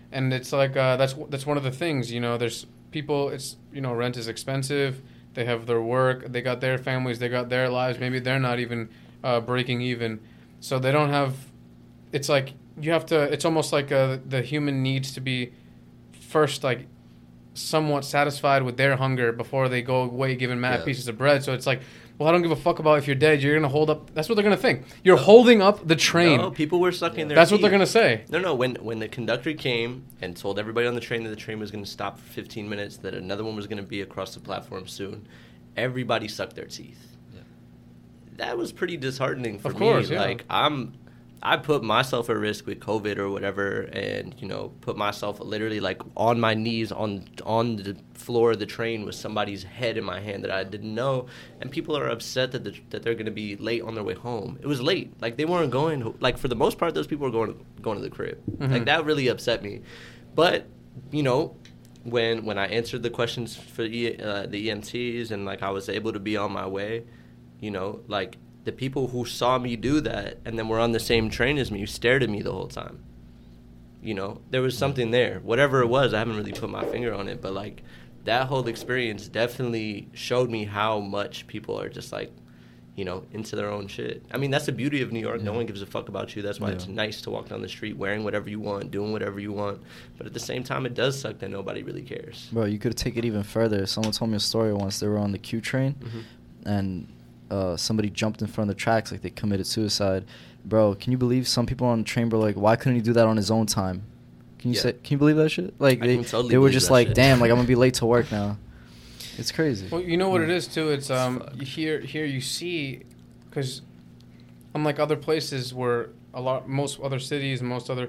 And it's like that's one of the things, you know. There's people. It's, you know, rent is expensive. They have their work. They got their families. They got their lives. Maybe they're not even breaking even, so they don't have. It's like you have to. It's almost like the human needs to be first, like, somewhat satisfied with their hunger before they go away giving mad pieces of bread. So it's like, well, I don't give a fuck about if you're dead. You're gonna hold up. That's what they're gonna think. You're holding up the train. No, people were sucking their That's teeth. what they're gonna say. No. When the conductor came and told everybody on the train that the train was going to stop for 15 minutes, that another one was going to be across the platform soon, everybody sucked their teeth. Yeah. That was pretty disheartening for me. Of course, yeah. Like, I put myself at risk with COVID or whatever, and, you know, put myself literally, like, on my knees on the floor of the train with somebody's head in my hand that I didn't know, and people are upset that they're going to be late on their way home. It was late. Like, they weren't going. Like, for the most part, those people were going to the crib. Mm-hmm. Like, that really upset me. But, you know, when I answered the questions for the EMTs and, like, I was able to be on my way, you know, like, the people who saw me do that and then were on the same train as me stared at me the whole time. You know, there was something there. Whatever it was, I haven't really put my finger on it, but, like, that whole experience definitely showed me how much people are just, like, you know, into their own shit. I mean, that's the beauty of New York. Yeah. No one gives a fuck about you. That's why it's nice to walk down the street wearing whatever you want, doing whatever you want. But at the same time, it does suck that nobody really cares. Bro, you could take it even further. Someone told me a story once. They were on the Q train, and somebody jumped in front of the tracks, like they committed suicide. Bro, can you believe some people on the train were like, why couldn't he do that on his own time? Can you believe that shit? Like, they were just like, damn, like, I'm gonna be late to work now. It's crazy. Well, you know what it is too. It's here you see, because unlike other places where most other cities,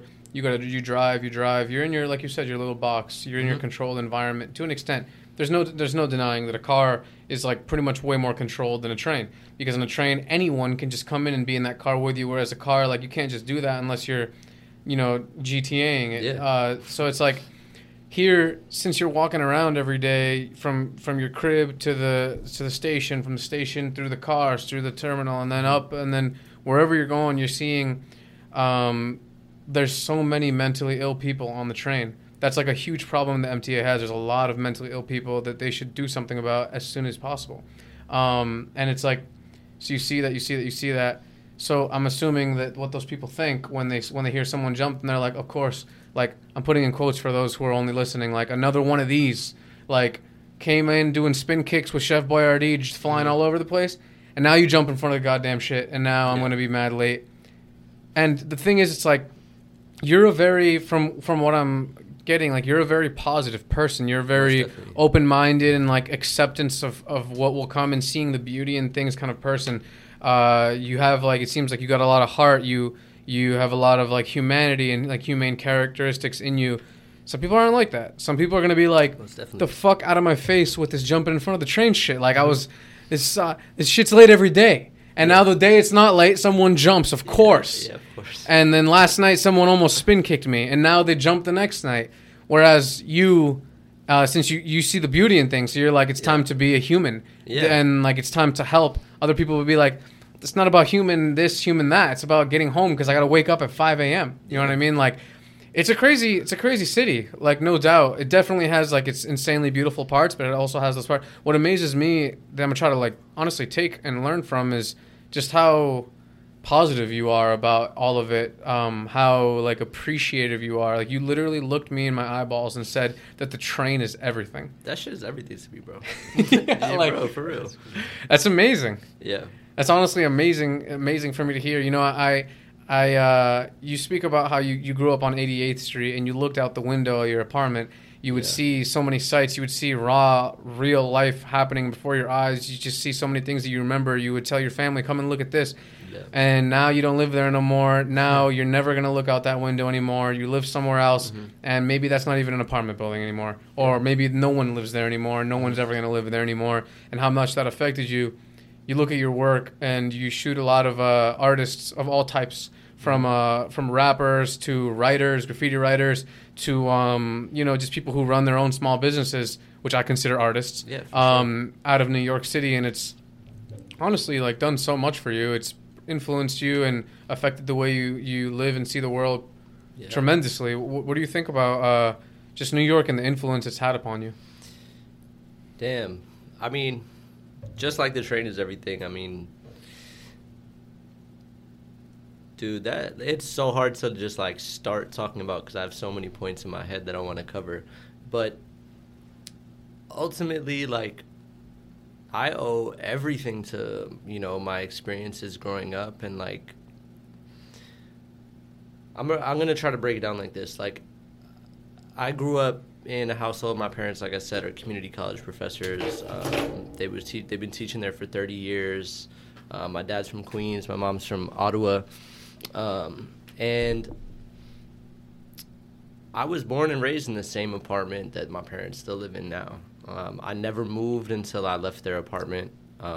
you drive, you're in your, like you said, your little box. You're in your controlled environment to an extent. There's no denying that a car is, like, pretty much way more controlled than a train, because in a train anyone can just come in and be in that car with you, whereas a car, like, you can't just do that unless you're, you know, GTAing it. Yeah. So it's like here, since you're walking around every day from your crib to the station, from the station through the cars, through the terminal, and then up, and then wherever you're going, you're seeing there's so many mentally ill people on the train. That's, like, a huge problem the MTA has. There's a lot of mentally ill people that they should do something about as soon as possible. And it's like, so you see that. So I'm assuming that what those people think when they hear someone jump, and they're like, of course, like, I'm putting in quotes for those who are only listening, like, another one of these, like, came in doing spin kicks with Chef Boyardee, just flying all over the place, and now you jump in front of the goddamn shit, and now I'm going to be mad late. And the thing is, it's like, you're a very, from what I'm getting, like, you're a very positive person. You're very open-minded and, like, acceptance of what will come and seeing the beauty in things kind of person. You have, like, it seems like you got a lot of heart. You have a lot of, like, humanity and, like, humane characteristics in you. Some people aren't like that. Some people are gonna be like, the fuck out of my face with this jumping in front of the train shit. Like, this shit's late every day. And now the day it's not late, someone jumps, of course. Yeah, of course. And then last night, someone almost spin kicked me, and now they jump the next night. Whereas you, since you see the beauty in things, so you're like, it's time to be a human. Yeah. And, like, it's time to help. Other people would be like, it's not about human this, human that. It's about getting home because I got to wake up at 5 a.m. You know what I mean? Like, it's a crazy city. Like, no doubt. It definitely has, like, its insanely beautiful parts, but it also has this part. What amazes me that I'm going to try to, like, honestly take and learn from is just how positive you are about all of it, how, like, appreciative you are. Like, you literally looked me in my eyeballs and said that the train is everything. That shit is everything to me, bro. Yeah, like, bro, for real. That's amazing. Yeah. That's honestly amazing for me to hear. You know, you speak about how you grew up on 88th Street and you looked out the window of your apartment. You would see so many sights. You would see raw, real life happening before your eyes. You just see so many things that you remember. You would tell your family, come and look at this. Yeah. And now you don't live there no more. Now you're never going to look out that window anymore. You live somewhere else, and maybe that's not even an apartment building anymore. Or maybe no one lives there anymore. No one's ever going to live there anymore. And how much that affected you. You look at your work, and you shoot a lot of artists of all types, from rappers to writers, graffiti writers, to just people who run their own small businesses, which I consider artists. Yeah, sure. Out of New York City, and it's honestly, like, done so much for you. It's influenced you and affected the way you live and see the world tremendously. What do you think about just New York and the influence it's had upon you? Damn. I mean, just like the train is everything. I mean, dude, that it's so hard to just like start talking about because I have so many points in my head that I want to cover. But ultimately, like, I owe everything to, you know, my experiences growing up. And like, I'm gonna try to break it down like this. Like, I grew up in a household. My parents, like I said, are community college professors. They've been teaching there for 30 years. My dad's from Queens. My mom's from Ottawa. And I was born and raised in the same apartment that my parents still live in now. I never moved until I left their apartment.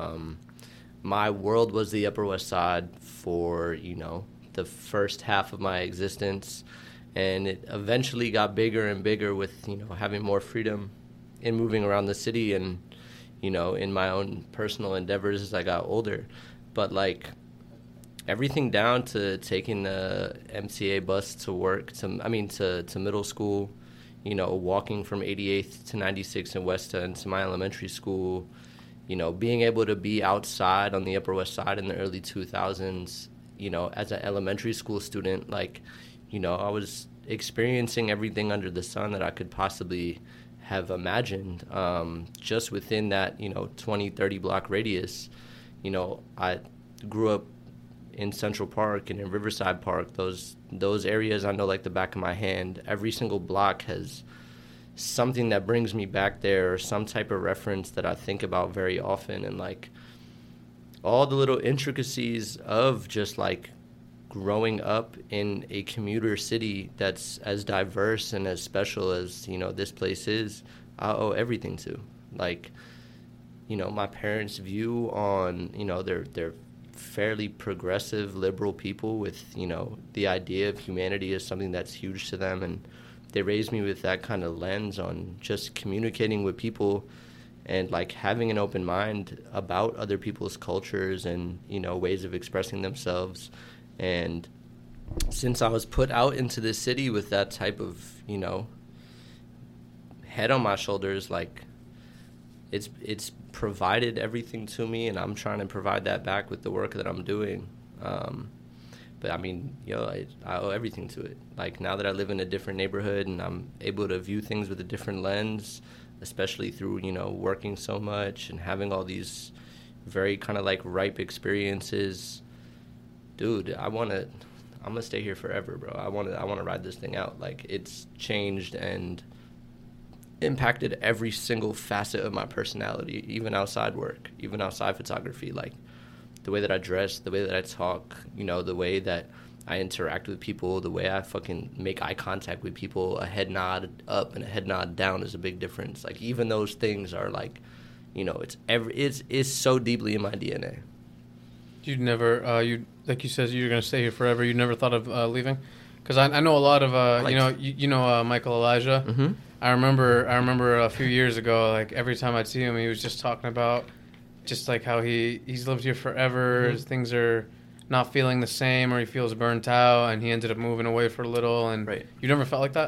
My world was the Upper West Side for, you know, the first half of my existence. And it eventually got bigger and bigger with, you know, having more freedom in moving around the city and, you know, in my own personal endeavors as I got older. But, like, everything down to taking the MTA bus to work, to middle school, you know, walking from 88th to 96th in West End to my elementary school, you know, being able to be outside on the Upper West Side in the early 2000s, you know, as an elementary school student, like, you know, I was experiencing everything under the sun that I could possibly have imagined, just within that, you know, 20, 30 block radius. You know, I grew up in Central Park and in Riverside Park. Those areas I know like the back of my hand. Every single block has something that brings me back there, or some type of reference that I think about very often. And like all the little intricacies of just like growing up in a commuter city that's as diverse and as special as, you know, this place is, I owe everything to. Like, you know, my parents' view on, you know, they're fairly progressive, liberal people with, you know, the idea of humanity is something that's huge to them. And they raised me with that kind of lens on just communicating with people and, like, having an open mind about other people's cultures and, you know, ways of expressing themselves. And since I was put out into the city with that type of, you know, head on my shoulders, like, it's provided everything to me, and I'm trying to provide that back with the work that I'm doing. But I mean, I owe everything to it. Like, now that I live in a different neighborhood and I'm able to view things with a different lens, especially through, you know, working so much and having all these very kind of like ripe experiences, dude, I'm gonna stay here forever, bro. I want to ride this thing out. Like, it's changed and impacted every single facet of my personality, even outside work, even outside photography. Like, the way that I dress, the way that I talk, you know, the way that I interact with people, the way I fucking make eye contact with people, a head nod up and a head nod down is a big difference. Like, even those things are like, you know, it's so deeply in my DNA. You'd never, like you said, you're gonna stay here forever. You never thought of leaving, because I know a lot of, Michael Elijah. Mm-hmm. I remember a few years ago, like every time I'd see him, he was just talking about just like how he's lived here forever. Mm-hmm. Things are not feeling the same, or he feels burnt out, and he ended up moving away for a little. And right. You never felt like that?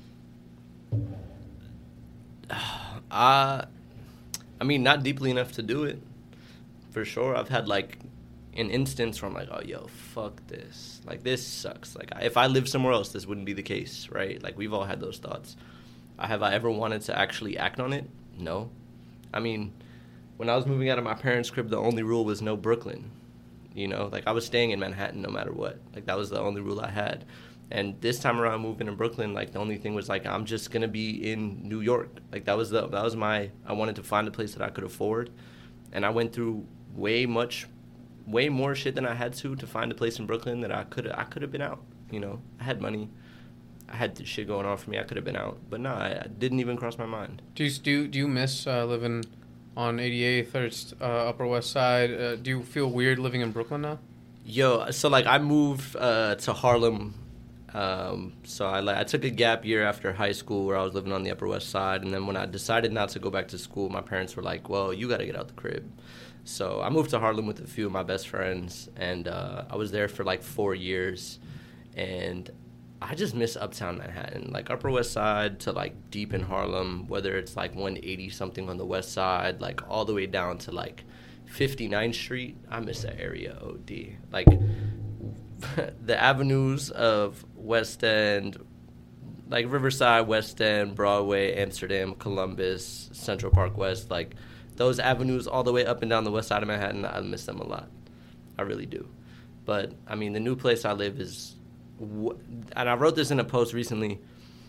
I mean, not deeply enough to do it, for sure. I've had like an instance where I'm like, oh, yo, fuck this. Like, this sucks. Like, if I lived somewhere else, this wouldn't be the case, right? Like, we've all had those thoughts. Have I ever wanted to actually act on it? No. I mean, when I was moving out of my parents' crib, the only rule was no Brooklyn. You know, like, I was staying in Manhattan no matter what. Like, that was the only rule I had. And this time around moving to Brooklyn, like, the only thing was, like, I'm just going to be in New York. Like, I wanted to find a place that I could afford. And I went through way more shit than I had to find a place in Brooklyn that I could have been out. You know, I had money. I had this shit going on for me. I could have been out. But no, I didn't even cross my mind. Do you miss living on 88th or Upper West Side? Do you feel weird living in Brooklyn now? Yo, so, like, I moved to Harlem. So I took a gap year after high school where I was living on the Upper West Side. And then when I decided not to go back to school, my parents were like, well, you got to get out the crib. So I moved to Harlem with a few of my best friends. And I was there for, like, 4 years. And I just miss uptown Manhattan, like Upper West Side to like deep in Harlem, whether it's like 180 something on the west side, like all the way down to like 59th Street. I miss that area OD. Like the avenues of West End, like Riverside, West End, Broadway, Amsterdam, Columbus, Central Park West, like those avenues all the way up and down the west side of Manhattan, I miss them a lot. I really do. But I mean, the new place I live is, and I wrote this in a post recently,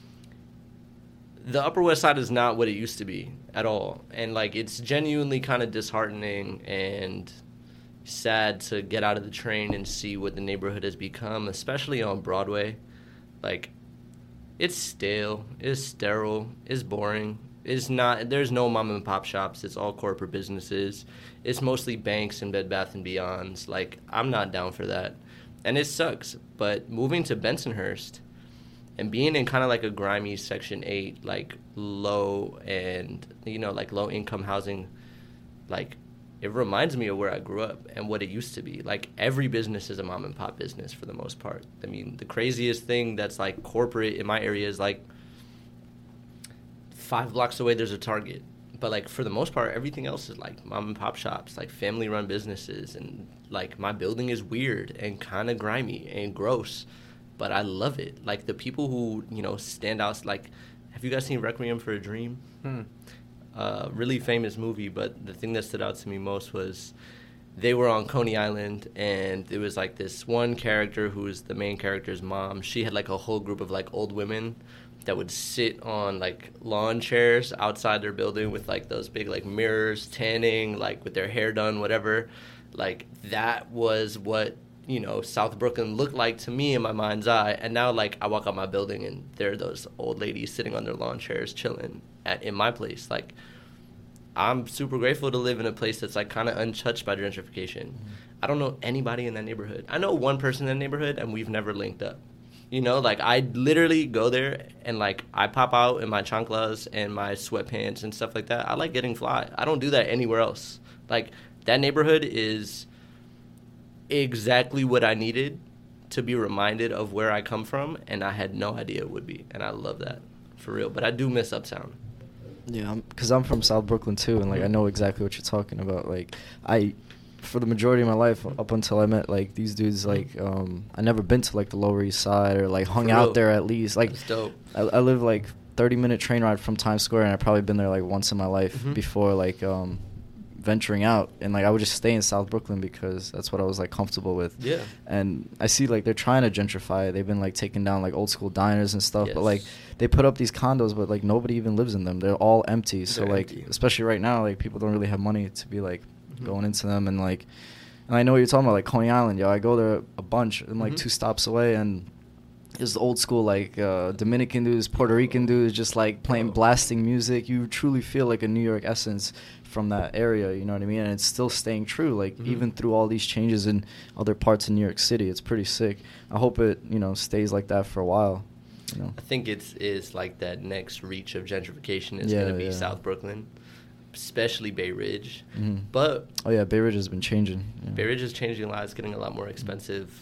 the Upper West Side is not what it used to be at all. And like, it's genuinely kind of disheartening and sad to get out of the train and see what the neighborhood has become, especially on Broadway. Like, it's stale, it's sterile, it's boring. It's not, there's no mom and pop shops. It's all corporate businesses. It's mostly banks and Bed Bath and Beyonds. Like, I'm not down for that. And it sucks. But moving to Bensonhurst and being in kind of like a grimy Section 8, like low and, you know, like low income housing, like, it reminds me of where I grew up and what it used to be. Like, every business is a mom and pop business for the most part. I mean, the craziest thing that's like corporate in my area is like 5 blocks away there's a Target. But like, for the most part, everything else is like mom and pop shops, like family run businesses. And like, my building is weird and kind of grimy and gross, but I love it. Like, the people who, you know, stand out, like, have you guys seen Requiem for a Dream? Really famous movie, but the thing that stood out to me most was they were on Coney Island, and it was like this one character who was the main character's mom. She had like a whole group of like old women that would sit on like lawn chairs outside their building with like those big like mirrors, tanning, like with their hair done, whatever. Like, that was what, you know, South Brooklyn looked like to me in my mind's eye. And now, like, I walk out my building and there are those old ladies sitting on their lawn chairs chilling in my place. Like, I'm super grateful to live in a place that's like kind of untouched by gentrification. I don't know anybody in that neighborhood. I know one person in that neighborhood, and we've never linked up. You know, like, I literally go there and like I pop out in my chanclas and my sweatpants and stuff like that. I like getting fly. I don't do that anywhere else. Like, that neighborhood is exactly what I needed to be reminded of where I come from, and I had no idea it would be. And I love that, for real. But I do miss Uptown. Yeah, because I'm from South Brooklyn too, and like I know exactly what you're talking about. Like, for the majority of my life, up until I met like these dudes, like I never been to like the Lower East Side or like hung out there at least. Like, that's dope. I live like 30-minute train ride from Times Square, and I've probably been there like once in my life before like venturing out. And like, I would just stay in South Brooklyn because that's what I was like comfortable with. Yeah. And I see like they're trying to gentrify it. They've been like taking down like old school diners and stuff, Yes. but like they put up these condos, but like nobody even lives in them. They're all empty. So They're like empty. especially right now, like people don't really have money to be like going into them. And like, and I know what you're talking about, like Coney Island, yo. I go there a bunch. I'm like 2 stops away, and it's old school like Dominican dudes, Puerto Rican dudes, just like playing blasting music. You truly feel like a New York essence from that area, you know what I mean? And it's still staying true, like even through all these changes in other parts of New York City. It's pretty sick. I hope it, you know, stays like that for a while. You know? I think it's like that next reach of gentrification is going to be South Brooklyn, especially Bay Ridge. But oh yeah, Bay Ridge has been changing. Yeah. Bay Ridge is changing a lot. It's getting a lot more expensive.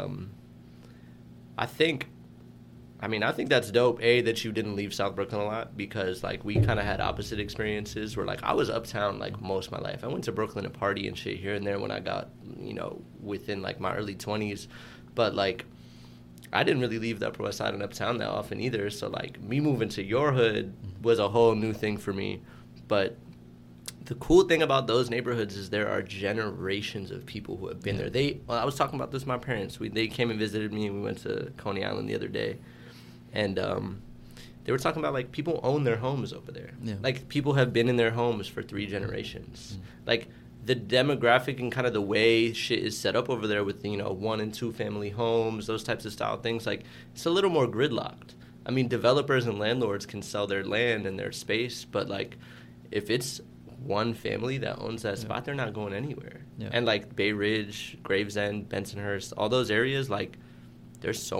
I think that's dope, that you didn't leave South Brooklyn a lot, because like we kind of had opposite experiences where like I was uptown like most of my life. I went to Brooklyn to party and shit here and there when I got, you know, within like my early 20s, but like I didn't really leave the Upper West Side and uptown that often either. So like me moving to your hood was a whole new thing for me. But the cool thing about those neighborhoods is there are generations of people who have been there. I was talking about this with my parents. They came and visited me, and we went to Coney Island the other day. And they were talking about, like, people own their homes over there. Yeah. Like, people have been in their homes for 3 generations. Like, the demographic and kind of the way shit is set up over there with, you know, 1 and 2 family homes, those types of style things, like, it's a little more gridlocked. I mean, developers and landlords can sell their land and their space, but, like, if it's one family that owns that spot, they're not going anywhere. Yeah. And, like, Bay Ridge, Gravesend, Bensonhurst, all those areas, like, there's so much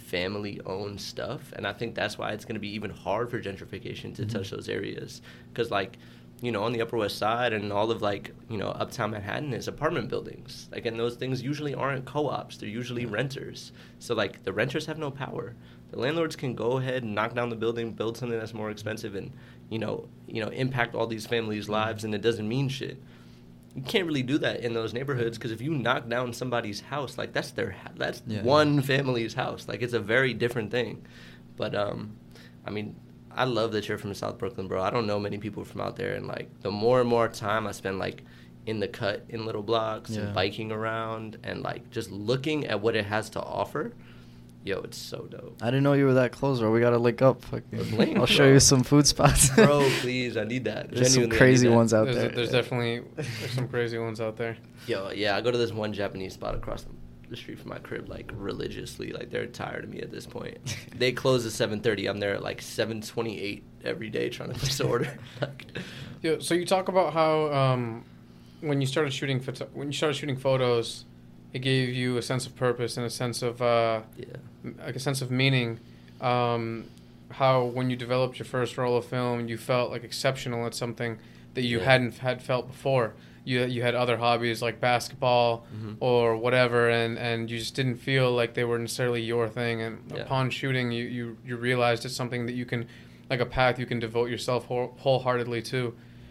family-owned stuff, and I think that's why it's going to be even hard for gentrification to touch those areas. Because, like, you know, on the Upper West Side and all of, like, you know, uptown Manhattan is apartment buildings. Like, and those things usually aren't co-ops. They're usually renters. So, like, the renters have no power. The landlords can go ahead and knock down the building, build something that's more expensive, and, you know, impact all these families' lives, and it doesn't mean shit. You can't really do that in those neighborhoods, because if you knock down somebody's house, like, that's one family's house. Like, it's a very different thing. But, I mean, I love that you're from South Brooklyn, bro. I don't know many people from out there, and, like, the more and more time I spend, like, in the cut in little blocks and biking around and, like, just looking at what it has to offer, yo, it's so dope. I didn't know you were that close, bro. We gotta link up. Link, I'll show you some food spots. Bro, please, I need that. There's some crazy ones out there. There's definitely some crazy ones out there. Yo, yeah, I go to this one Japanese spot across the street from my crib, like, religiously. Like, they're tired of me at this point. They close at 7:30. I'm there at, like, 7:28 every day trying to place an order. Yeah, so you talk about how when you started shooting photos, it gave you a sense of purpose and a sense of like a sense of meaning. How when you developed your first roll of film, you felt like exceptional at something that you hadn't had felt before. You had other hobbies like basketball or whatever, and you just didn't feel like they were necessarily your thing. And upon shooting, you realized it's something that you can, like a path you can devote yourself wholeheartedly to.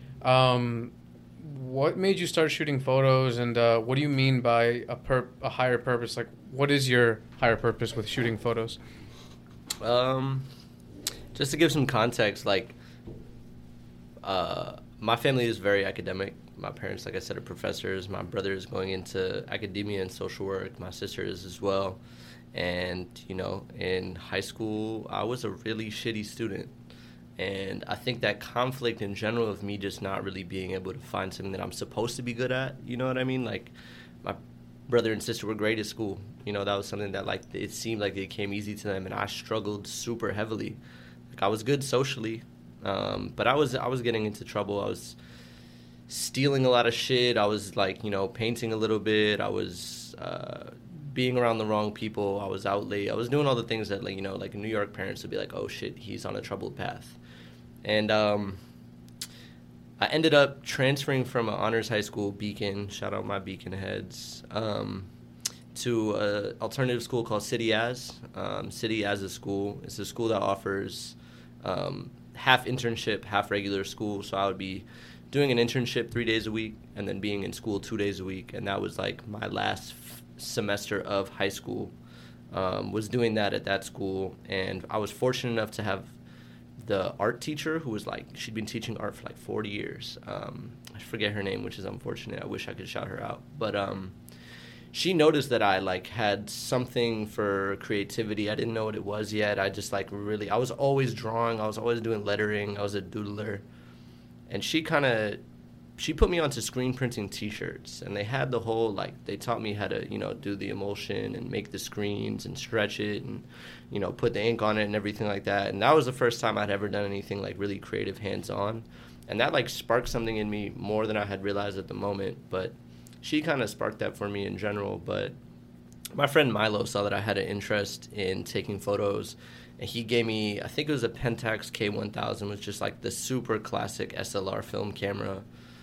What made you start shooting photos, and what do you mean by a higher purpose? Like, what is your higher purpose with shooting photos? Just to give some context, like, my family is very academic. My parents, like I said, are professors. My brother is going into academia and social work. My sister is as well. And, you know, in high school, I was a really shitty student. And I think that conflict in general of me just not really being able to find something that I'm supposed to be good at, you know what I mean? Like, my brother and sister were great at school. You know, that was something that, like, it seemed like it came easy to them, and I struggled super heavily. Like, I was good socially, but I was getting into trouble. I was stealing a lot of shit. I was, like, you know, painting a little bit. I was being around the wrong people. I was out late. I was doing all the things that, like, you know, like New York parents would be like, oh shit, he's on a troubled path. And I ended up transferring from an honors high school, Beacon, shout out my Beacon heads, to an alternative school called City As. City As a school. It's a school that offers half internship, half regular school. So I would be doing an internship 3 days a week and then being in school 2 days a week. And that was, like, my last semester of high school, was doing that at that school. And I was fortunate enough to have the art teacher who was, like, she'd been teaching art for, like, 40 years. I forget her name, which is unfortunate. I wish I could shout her out. But she noticed that I, like, had something for creativity. I didn't know what it was yet. I just, like, really, I was always drawing. I was always doing lettering. I was a doodler. And she put me onto screen printing T-shirts, and they had the whole, like, they taught me how to, you know, do the emulsion and make the screens and stretch it and, you know, put the ink on it and everything like that. And that was the first time I'd ever done anything, like, really creative hands-on. And that, like, sparked something in me more than I had realized at the moment. But she kind of sparked that for me in general. But my friend Milo saw that I had an interest in taking photos, and he gave me, I think it was a Pentax K1000, which is just, like, the super classic SLR film camera.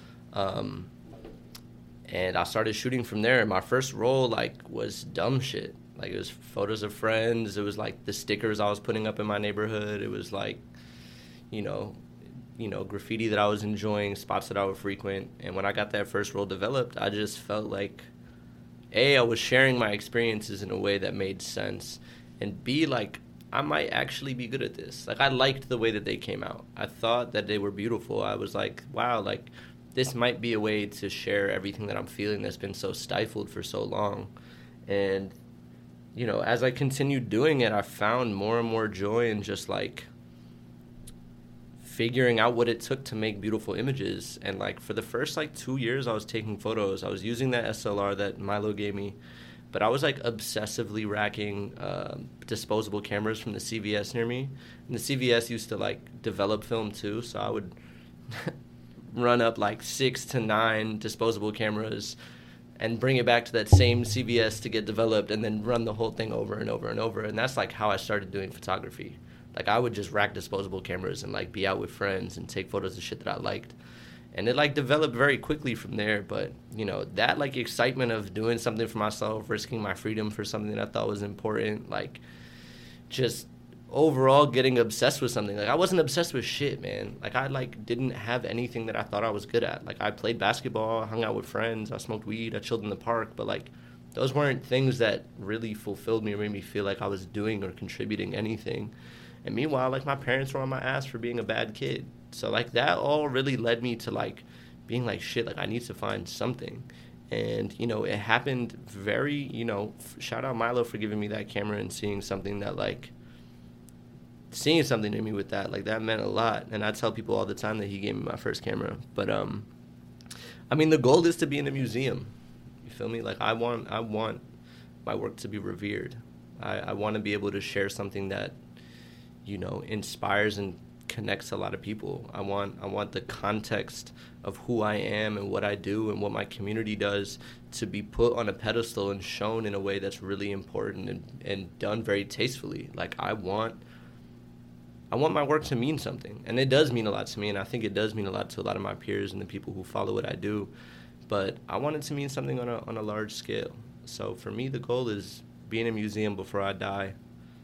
And I started shooting from there. My first roll, like, was dumb shit. Like, it was photos of friends. It was, like, the stickers I was putting up in my neighborhood. It was, like, you know, graffiti that I was enjoying, spots that I would frequent. And when I got that first roll developed, I just felt like, A, I was sharing my experiences in a way that made sense, and B, like, I might actually be good at this. Like, I liked the way that they came out. I thought that they were beautiful. I was like, wow, like, this might be a way to share everything that I'm feeling that's been so stifled for so long. And, you know, as I continued doing it, I found more and more joy in just, like, figuring out what it took to make beautiful images. And, like, for the first, like, 2 years I was taking photos. I was using that SLR that Milo gave me, but I was, like, obsessively racking disposable cameras from the CVS near me. And the CVS used to, like, develop film too, so I would run up, like, 6 to 9 disposable cameras and bring it back to that same CVS to get developed and then run the whole thing over and over and over. And that's like how I started doing photography. Like I would just rack disposable cameras and like be out with friends and take photos of shit that I liked. And it like developed very quickly from there. But, you know, that like excitement of doing something for myself, risking my freedom for something that I thought was important, like just overall getting obsessed with something. Like I wasn't obsessed with shit, man. Like I like didn't have anything that I thought I was good at. Like I played basketball, hung out with friends, I smoked weed, I chilled in the park, but like those weren't things that really fulfilled me or made me feel like I was doing or contributing anything. And meanwhile, like my parents were on my ass for being a bad kid. So like that all really led me to like being like, shit, like I need to find something. And, you know, it happened very, you know, shout out Milo for giving me that camera and seeing something in me with that. Like that meant a lot. And I tell people all the time that he gave me my first camera. But, I mean, the goal is to be in a museum. You feel me? Like I want my work to be revered. I want to be able to share something that, you know, inspires and connects a lot of people. I want the context of who I am and what I do and what my community does to be put on a pedestal and shown in a way that's really important and done very tastefully. Like I want my work to mean something, and it does mean a lot to me, and I think it does mean a lot to a lot of my peers and the people who follow what I do. But I want it to mean something on a large scale. So for me, the goal is be in a museum before I die.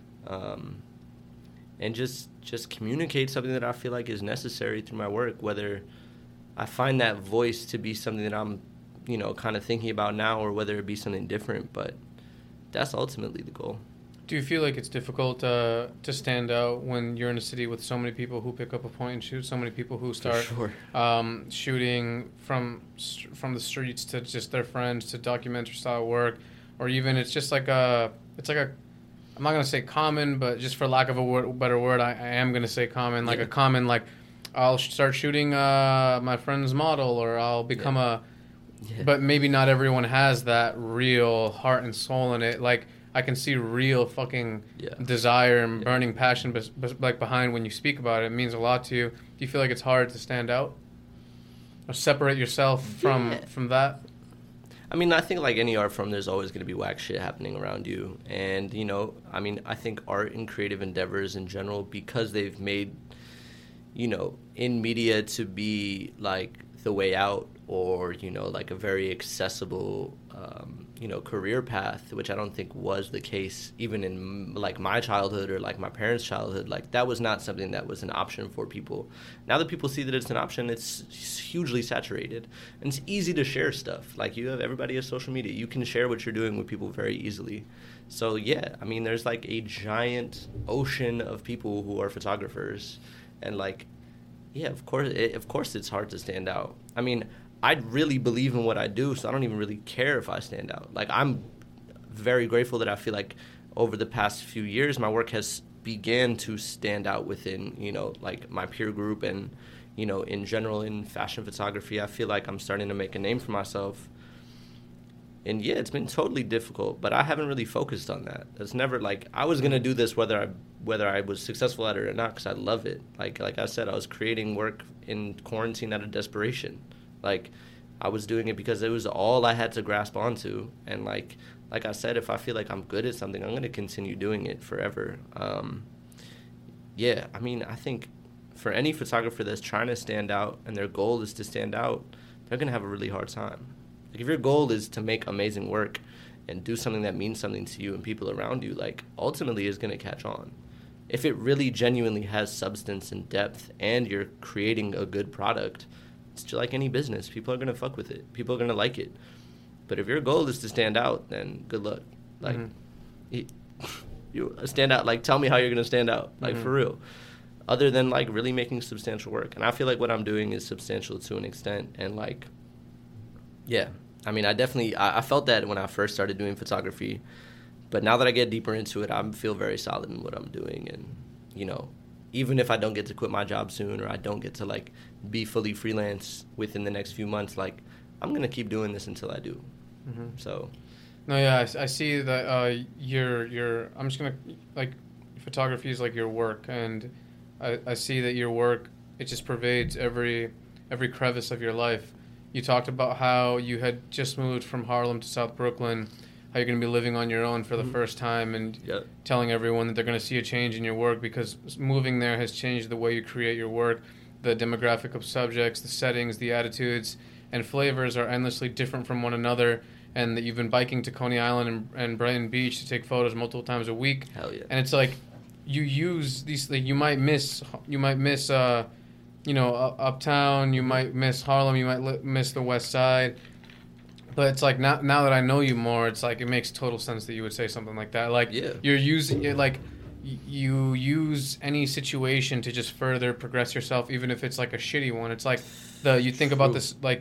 And just communicate something that I feel like is necessary through my work, whether I find that voice to be something that I'm, you know, kind of thinking about now or whether it be something different, but that's ultimately the goal. Do you feel like it's difficult to stand out when you're in a city with so many people who pick up a point and shoot, so many people who start shooting from the streets to just their friends to documentary style work, or even it's just like it's like a, I'm not going to say common, but just for lack of a better word, I am going to say common, like a common, like I'll start shooting my friend's model, or I'll become but maybe not everyone has that real heart and soul in it. Like I can see real fucking desire and burning passion like behind when you speak about it. It means a lot to you. Do you feel like it's hard to stand out or separate yourself from that? I mean, I think like any art form, there's always going to be whack shit happening around you. And, you know, I mean, I think art and creative endeavors in general, because they've made, you know, in media to be like the way out, or, you know, like a very accessible, you know, career path, which I don't think was the case even in like my childhood or like my parents' childhood. Like that was not something that was an option for people. Now that people see that it's an option, it's hugely saturated, and it's easy to share stuff. Like everybody has social media. You can share what you're doing with people very easily. So yeah, I mean, there's like a giant ocean of people who are photographers, and like, yeah, of course it's hard to stand out. I mean, I really believe in what I do, so I don't even really care if I stand out. Like, I'm very grateful that I feel like over the past few years, my work has began to stand out within, you know, like my peer group and, you know, in general in fashion photography. I feel like I'm starting to make a name for myself. And yeah, it's been totally difficult, but I haven't really focused on that. It's never like I was going to do this whether I was successful at it or not, because I love it. Like I said, I was creating work in quarantine out of desperation. Like, I was doing it because it was all I had to grasp onto. And, like I said, if I feel like I'm good at something, I'm going to continue doing it forever. Yeah, I mean, I think for any photographer that's trying to stand out and their goal is to stand out, they're going to have a really hard time. Like, if your goal is to make amazing work and do something that means something to you and people around you, like, ultimately is going to catch on. If it really genuinely has substance and depth and you're creating a good product, it's just like any business. People are going to fuck with it. People are going to like it. But if your goal is to stand out, then good luck. Like, you stand out. Like, tell me how you're going to stand out. Like, for real. Other than, like, really making substantial work. And I feel like what I'm doing is substantial to an extent. And, like, yeah. I mean, I felt that when I first started doing photography. But now that I get deeper into it, I feel very solid in what I'm doing. And, you know, even if I don't get to quit my job soon, or I don't get to, like, be fully freelance within the next few months, like, I'm going to keep doing this until I do. So. No, yeah, I see that you're I'm just going to, like, photography is like your work. And I see that your work, it just pervades every crevice of your life. You talked about how you had just moved from Harlem to South Brooklyn, how you're going to be living on your own for the first time, and telling everyone that they're going to see a change in your work because moving there has changed the way you create your work. The demographic of subjects, the settings, the attitudes, and flavors are endlessly different from one another, and that you've been biking to Coney Island and Brighton Beach to take photos multiple times a week. Hell yeah. And it's like you use these, like, you might miss Uptown, you might miss Harlem, you might miss the West Side. But it's like now that I know you more, it's like it makes total sense that you would say something like that. Like you're using it, like you use any situation to just further progress yourself, even if it's like a shitty one. It's like you think about this like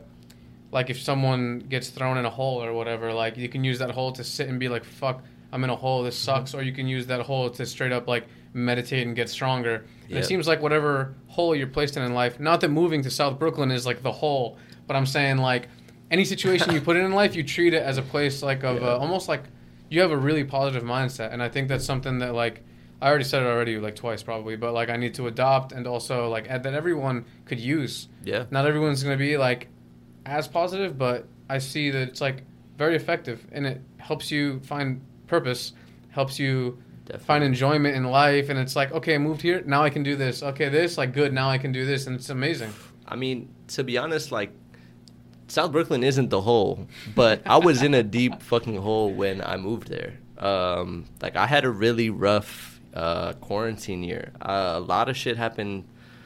if someone gets thrown in a hole or whatever, like you can use that hole to sit and be like, fuck, I'm in a hole, this sucks. Or you can use that hole to straight up like meditate and get stronger. And it seems like whatever hole you're placed in life, not that moving to South Brooklyn is like the hole, but I'm saying like any situation you put in life, you treat it as a place like of almost like you have a really positive mindset. And I think that's something that like, I already said it already like twice probably, but like I need to adopt and also like that everyone could use. Yeah. Not everyone's going to be like as positive, but I see that it's like very effective and it helps you find purpose, helps you find enjoyment in life. And it's like, okay, I moved here, now I can do this. Okay, this, like good, now I can do this. And it's amazing. I mean, to be honest, like South Brooklyn isn't the hole, but I was in a deep fucking hole when I moved there. Like I had a really rough quarantine year. A lot of shit happened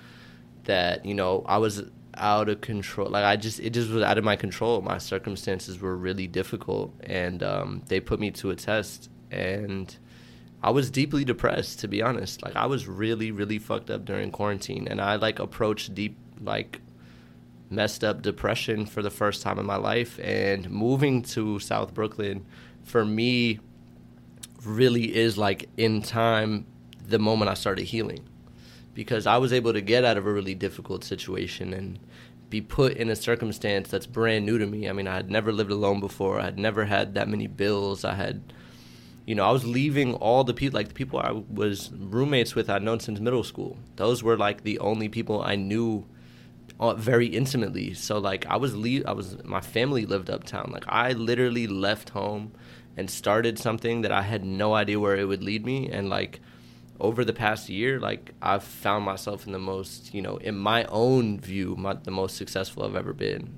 that, you know, I was out of control. Like it just was out of my control. My circumstances were really difficult, and they put me to a test, and I was deeply depressed, to be honest. Like I was really, really fucked up during quarantine, and I like approached deep, like messed up depression for the first time in my life. And moving to South Brooklyn for me really is like in time the moment I started healing, because I was able to get out of a really difficult situation and be put in a circumstance that's brand new to me. I mean, I had never lived alone before. I had never had that many bills. I had, you know, I was leaving all the people, like the people I was roommates with, I'd known since middle school. Those were like the only people I knew very intimately. So like my family lived uptown. Like I literally left home and started something that I had no idea where it would lead me. And like over the past year, like I've found myself in the most, you know, in my own view, the most successful I've ever been.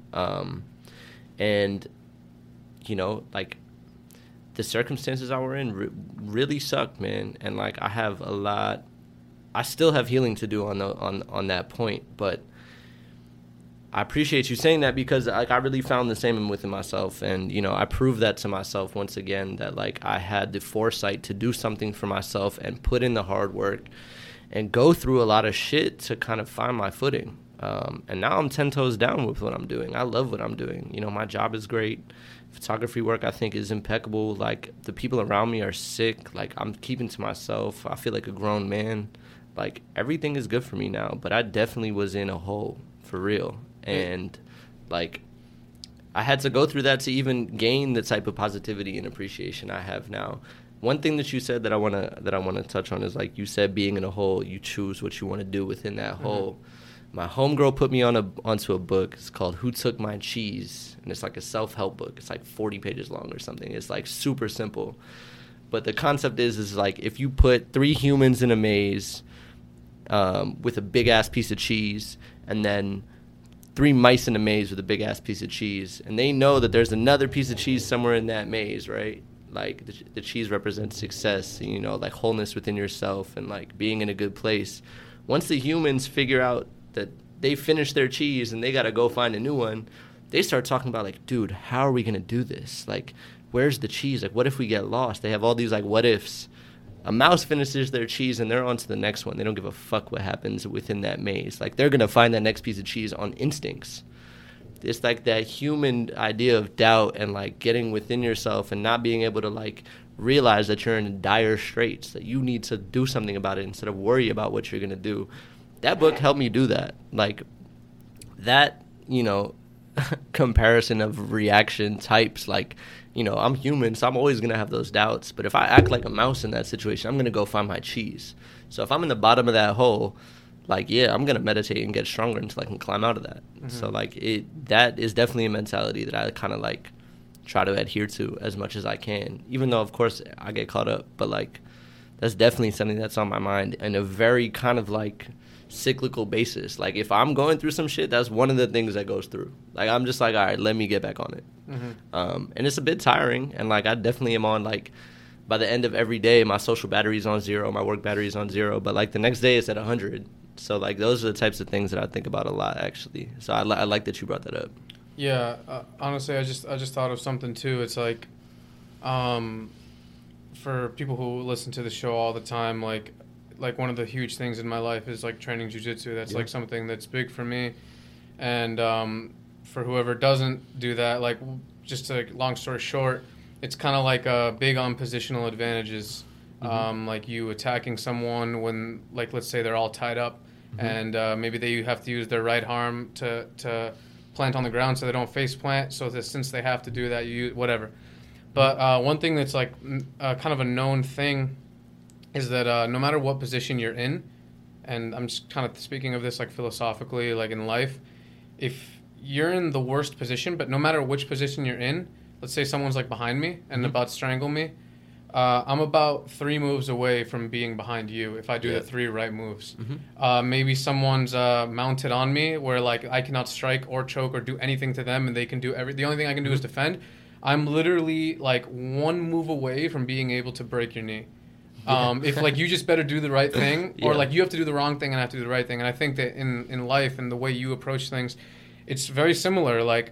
And, you know, like the circumstances I were in really sucked, man. And like I still have healing to do on that point, but I appreciate you saying that, because like I really found the same within myself, and you know I proved that to myself once again, that like I had the foresight to do something for myself and put in the hard work and go through a lot of shit to kind of find my footing. And now I'm 10 toes down with what I'm doing. I love what I'm doing. You know, my job is great. Photography work I think is impeccable. Like the people around me are sick. Like I'm keeping to myself. I feel like a grown man. Like everything is good for me now, but I definitely was in a hole for real. And like I had to go through that to even gain the type of positivity and appreciation I have now. One thing that you said that I want to touch on is, like you said, being in a hole, you choose what you want to do within that hole. My homegirl put me onto a book. It's called Who Took My Cheese? And it's like a self-help book. It's like 40 pages long or something. It's like super simple. But the concept is like if you put 3 humans in a maze with a big-ass piece of cheese, and then 3 mice in a maze with a big-ass piece of cheese, and they know that there's another piece of cheese somewhere in that maze, right? Like, the cheese represents success, you know, like wholeness within yourself and, like, being in a good place. Once the humans figure out that they finished their cheese and they got to go find a new one, they start talking about, like, dude, how are we going to do this? Like, where's the cheese? Like, what if we get lost? They have all these, like, what ifs. A mouse finishes their cheese and they're on to the next one. They don't give a fuck what happens within that maze. Like, they're going to find that next piece of cheese on instincts. It's like that human idea of doubt and, like, getting within yourself and not being able to, like, realize that you're in dire straits, that you need to do something about it instead of worry about what you're going to do. That book helped me do that. Like, that, you know, comparison of reaction types, like, you know, I'm human, so I'm always going to have those doubts. But if I act like a mouse in that situation, I'm going to go find my cheese. So if I'm in the bottom of that hole, like, yeah, I'm gonna meditate and get stronger until I can climb out of that. So like that is definitely a mentality that I kind of like try to adhere to as much as I can, even though of course I get caught up, but like that's definitely something that's on my mind and a very kind of like cyclical basis. Like if I'm going through some shit, that's one of the things that goes through. Like I'm just like, all right, let me get back on it. And it's a bit tiring, and like I definitely am on like, by the end of every day my social battery is on 0, my work battery is on 0, but like the next day it's at 100. So like those are the types of things that I think about a lot, actually. So I like that you brought that up. Yeah, honestly, I just thought of something too. It's like, for people who listen to the show all the time, like one of the huge things in my life is like training jiu-jitsu. That's like something that's big for me, and for whoever doesn't do that, like just a long story short, it's kind of like big on positional advantages, like you attacking someone when, like, let's say they're all tied up, and maybe they have to use their right arm to plant on the ground so they don't face plant. So that since they have to do that, you whatever. But one thing that's like kind of a known thing is that no matter what position you're in, and I'm just kind of speaking of this like philosophically, like in life, if you're in the worst position, but no matter which position you're in, let's say someone's like behind me and about to strangle me, I'm about 3 moves away from being behind you if I do the 3 right moves. Maybe someone's mounted on me where like I cannot strike or choke or do anything to them, and they can do the only thing I can do is defend. I'm literally like 1 move away from being able to break your knee. If like you just better do the right thing, or like you have to do the wrong thing and I have to do the right thing. And I think that in life and the way you approach things, it's very similar. Like,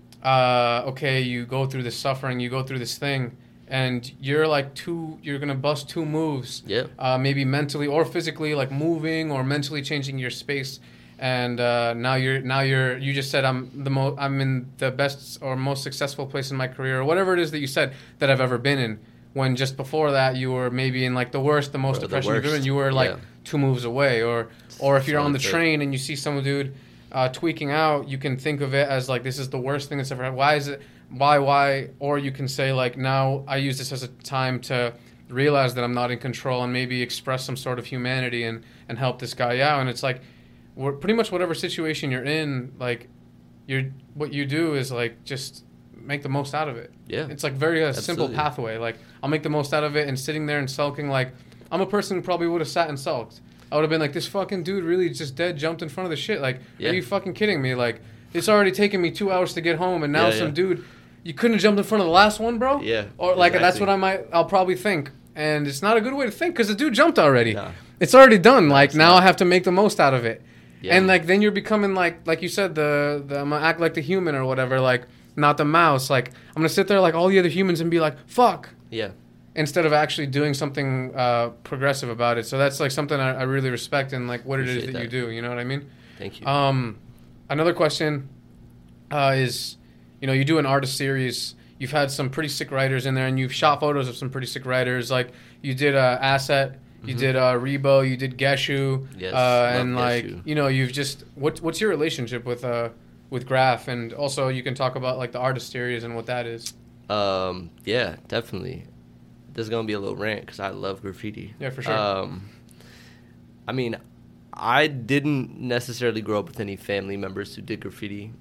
okay, you go through this suffering, you go through this thing, and you're like you're gonna bust 2 moves. Maybe mentally or physically, like moving or mentally changing your space. And now you just said I'm in the best or most successful place in my career, or whatever it is that you said that I've ever been in. When just before that you were maybe in like the worst, the most depression you've been in. You were like 2 moves away, or if you're on the train and you see some dude tweaking out, you can think of it as like, this is the worst thing that's ever happened. Why is it? Why? Or you can say like, now I use this as a time to realize that I'm not in control and maybe express some sort of humanity and help this guy out. And it's like, pretty much whatever situation you're in, like what you do is like just make the most out of it. It's like very simple pathway. Like I'll make the most out of it, and sitting there and sulking, like I'm a person who probably would have sat and sulked. I would have been like, this fucking dude really just dead jumped in front of the shit. Like, are you fucking kidding me? Like, it's already taken me 2 hours to get home, and now some dude, you couldn't have jumped in front of the last one, bro? Or like, that's what I'll probably think. And it's not a good way to think, because the dude jumped already. It's already done. Like, now I have to make the most out of it. And like, then you're becoming like you said, I'm gonna act like the human or whatever, like, not the mouse. Like, I'm gonna sit there like all the other humans and be like, fuck. Instead of actually doing something progressive about it. So that's like something I really respect, and like what it is that you do. You know what I mean? Thank you. Another question is, you do an artist series. You've had some pretty sick writers in there, and you've shot photos of some pretty sick writers. Like you did Asset, you did Rebo, you did Geshu, and like Geshu. You've just what's your relationship with Graph, and also you can talk about like the artist series and what that is. Yeah, definitely. There's gonna be a little rant because I love graffiti. Yeah, for sure. I mean, I didn't necessarily grow up with any family members who did graffiti,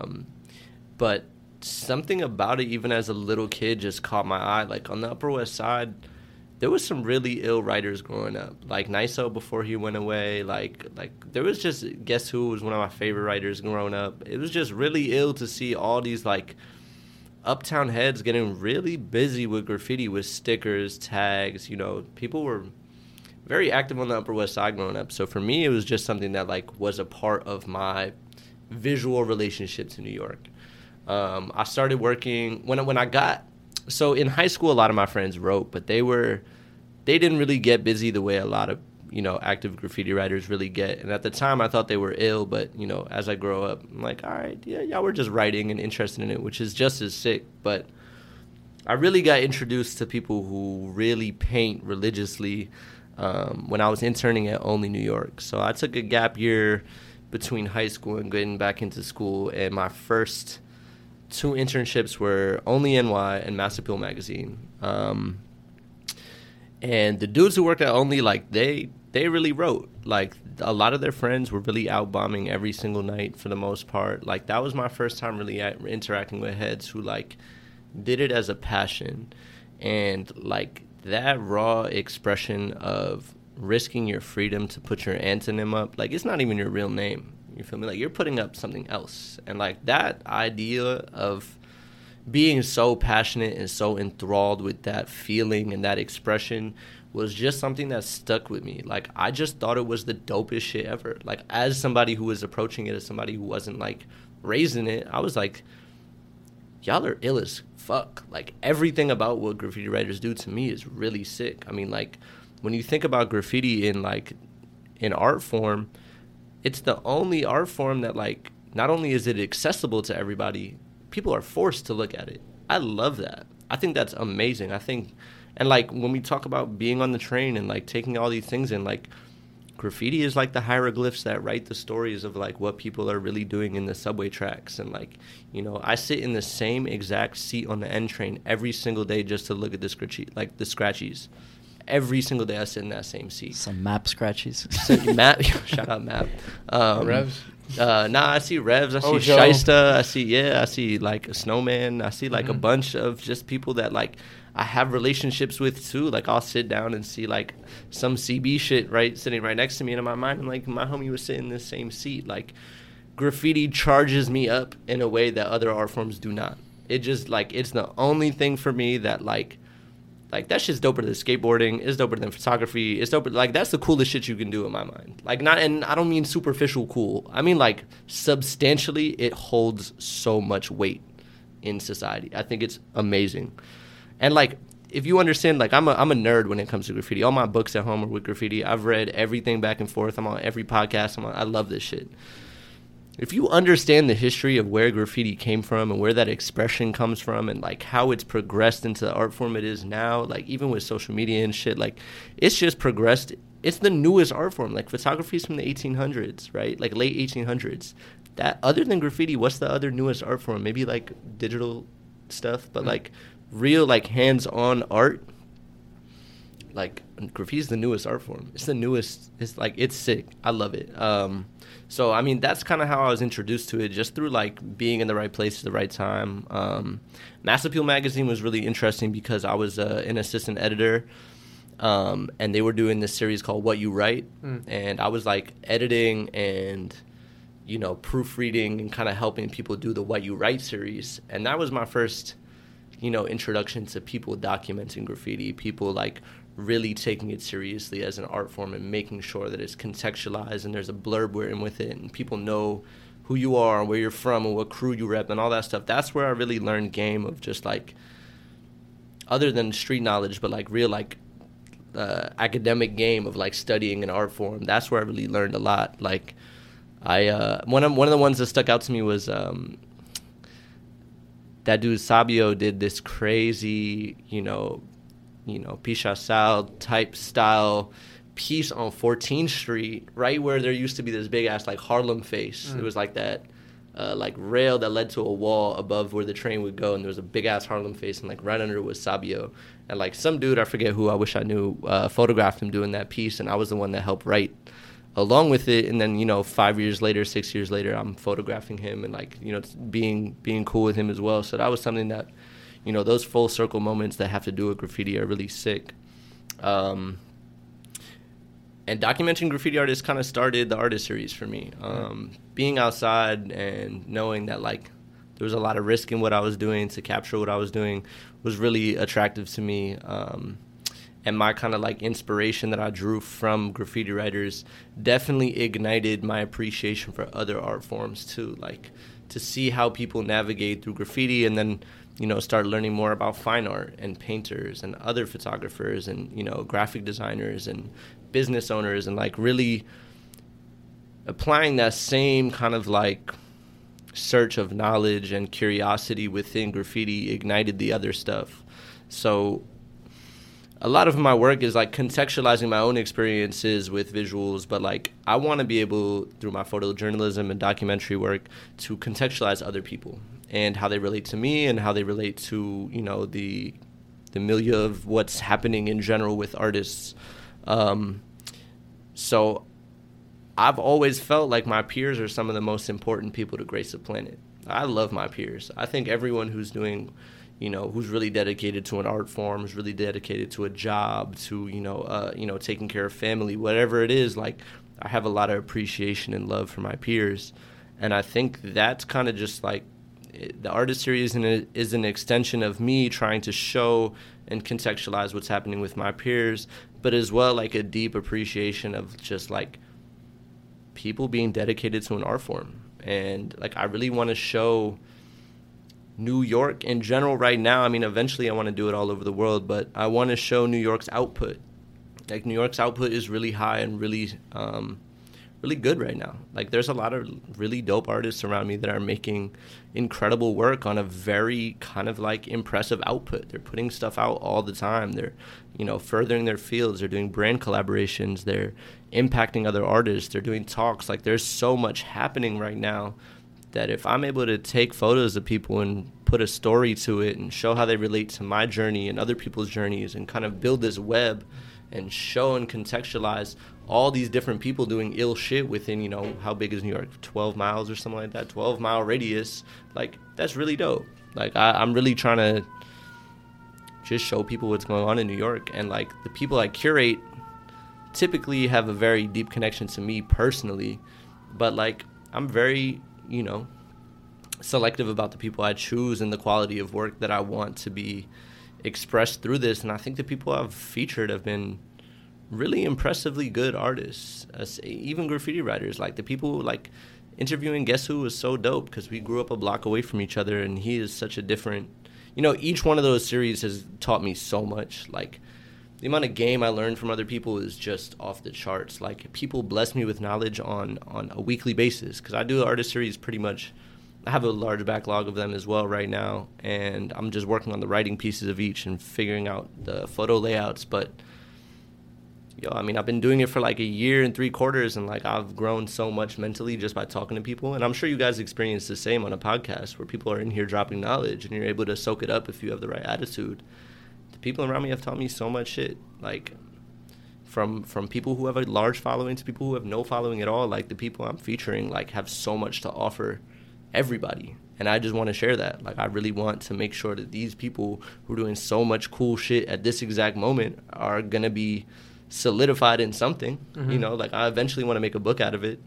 but something about it, even as a little kid, just caught my eye. Like on the Upper West Side, there was some really ill writers growing up. Like Niso before he went away. Like there was just, Guess Who was one of my favorite writers growing up. It was just really ill to see all these like uptown heads getting really busy with graffiti, with stickers, tags. People were very active on the Upper West Side growing up. So for me, it was just something that like was a part of my visual relationship to New York. I started working when I got, so in high school, a lot of my friends wrote, but they didn't really get busy the way a lot of active graffiti writers really get. And at the time, I thought they were ill, but as I grow up, I'm like, all right, yeah, we're just writing and interested in it, which is just as sick. But I really got introduced to people who really paint religiously when I was interning at Only New York. So I took a gap year between high school and getting back into school, and my first 2 internships were Only NY and Mass Appeal magazine. And the dudes who worked at Only, like, they they really wrote. Like, a lot of their friends were really out bombing every single night for the most part. Like, that was my first time really interacting with heads who, like, did it as a passion. And, like, that raw expression of risking your freedom to put your antonym up, like, it's not even your real name. You feel me? Like, you're putting up something else. And, like, that idea of being so passionate and so enthralled with that feeling and that expression was just something that stuck with me. Like, I just thought it was the dopest shit ever. Like, as somebody who was approaching it, as somebody who wasn't, like, raised in it, I was like, y'all are ill as fuck. Like, everything about what graffiti writers do to me is really sick. I mean, like, when you think about graffiti in, like, in art form, it's the only art form that, like, not only is it accessible to everybody, people are forced to look at it. I love that. I think that's amazing. I think, and, like, when we talk about being on the train and, like, taking all these things in, like, graffiti is like the hieroglyphs that write the stories of, like, what people are really doing in the subway tracks. And, like, you know, I sit in the same exact seat on the N train every single day just to look at the scratchies. Every single day I sit in that same seat. Some map scratchies. So, Map, shout out Map. Revs? I see Revs, I see Ojo. Shiesta, I see, like, a Snowman, I see, like, a bunch of just people that, like, I have relationships with too. Like, I'll sit down and see, like, some CB shit sitting right next to me, and in my mind I'm like, my homie was sitting in the same seat. Like, graffiti charges me up in a way that other art forms do not. It just, like, it's the only thing for me that, like that shit's doper than skateboarding. It's doper than photography. It's doper. Like, that's the coolest shit you can do in my mind. Like, not, and I don't mean superficial cool. I mean, like, substantially, it holds so much weight in society. I think it's amazing. And, like, if you understand, like, I'm a nerd when it comes to graffiti. All my books at home are with graffiti. I've read everything back and forth. I'm on every podcast. I love this shit. If you understand the history of where graffiti came from and where that expression comes from and, like, how it's progressed into the art form it is now, like, even with social media and shit, like, it's just progressed. It's the newest art form. Like, photography's from the 1800s, right? Like, late 1800s. That, other than graffiti, what's the other newest art form? Maybe, like, digital stuff, but, like, real, like, hands-on art, like, graffiti's the newest art form. It's the newest. It's, like, it's sick. I love it. So, I mean, that's kind of how I was introduced to it, just through, like, being in the right place at the right time. Mass Appeal magazine was really interesting because I was an assistant editor, and they were doing this series called What You Write, and I was, like, editing and, you know, proofreading and kind of helping people do the What You Write series. And that was my first, you know, introduction to people documenting graffiti, people, like, really taking it seriously as an art form and making sure that it's contextualized and there's a blurb written with it and people know who you are and where you're from and what crew you rep and all that stuff. That's where I really learned game of just, like, other than street knowledge, but, like, real, like, academic game of, like, studying an art form. That's where I really learned a lot. Like, one of the ones that stuck out to me was that dude Sabio did this crazy, you know, Pichasal type style piece on 14th Street, right where there used to be this big ass, like, Harlem face. It was like that, like, rail that led to a wall above where the train would go, and there was a big ass Harlem face, and, like, right under it was Sabio. And, like, some dude, I forget who, I wish I knew, photographed him doing that piece, and I was the one that helped write along with it. And then, you know, 6 years later, I'm photographing him and, like, you know, being cool with him as well. So that was something that, you know, those full circle moments that have to do with graffiti are really sick. And documenting graffiti artists kind of started the artist series for me. Being outside and knowing that, like, there was a lot of risk in what I was doing to capture what I was doing was really attractive to me. And my kind of, like, inspiration that I drew from graffiti writers definitely ignited my appreciation for other art forms too. Like, to see how people navigate through graffiti and then, you know, start learning more about fine art and painters and other photographers and, you know, graphic designers and business owners, and, like, really applying that same kind of, like, search of knowledge and curiosity within graffiti ignited the other stuff. So a lot of my work is, like, contextualizing my own experiences with visuals, but, like, I want to be able, through my photojournalism and documentary work, to contextualize other people and how they relate to me and how they relate to, you know, the milieu of what's happening in general with artists. So I've always felt like my peers are some of the most important people to grace the planet. I love my peers. I think everyone who's doing, who's really dedicated to an art form, who's really dedicated to a job, to, taking care of family, whatever it is, like, I have a lot of appreciation and love for my peers. And I think that's kind of just like, the artist series is an extension of me trying to show and contextualize what's happening with my peers, but as well, like, a deep appreciation of just, like, people being dedicated to an art form. And, like, I really want to show New York in general right now. I mean, eventually I want to do it all over the world, but I want to show New York's output. Like, New York's output is really high and really really good right now. Like, there's a lot of really dope artists around me that are making incredible work on a very kind of, like, impressive output. They're putting stuff out all the time. They're, furthering their fields. They're doing brand collaborations. They're impacting other artists. They're doing talks. Like, there's so much happening right now that if I'm able to take photos of people and put a story to it and show how they relate to my journey and other people's journeys and kind of build this web and show and contextualize all these different people doing ill shit within, how big is New York? 12 miles or something like that, 12-mile radius. Like, that's really dope. Like, I'm really trying to just show people what's going on in New York. And, like, the people I curate typically have a very deep connection to me personally. But, like, I'm very, selective about the people I choose and the quality of work that I want to be expressed through this. And I think the people I've featured have been really impressively good artists, even graffiti writers. Like, the people, like, interviewing Guess Who was so dope because we grew up a block away from each other, and he is such a different, each one of those series has taught me so much. Like, the amount of game I learned from other people is just off the charts. Like, people bless me with knowledge on a weekly basis because I do the artist series pretty much. I have a large backlog of them as well right now, and I'm just working on the writing pieces of each and figuring out the photo layouts. But, I mean, I've been doing it for like 1 year and 3/4, and, like, I've grown so much mentally just by talking to people. And I'm sure you guys experience the same on a podcast where people are in here dropping knowledge and you're able to soak it up if you have the right attitude. The people around me have taught me so much shit, like, from people who have a large following to people who have no following at all. Like, the people I'm featuring, like, have so much to offer everybody, and I just want to share that. Like, I really want to make sure that these people who are doing so much cool shit at this exact moment are gonna be solidified in something. Like, I eventually want to make a book out of it.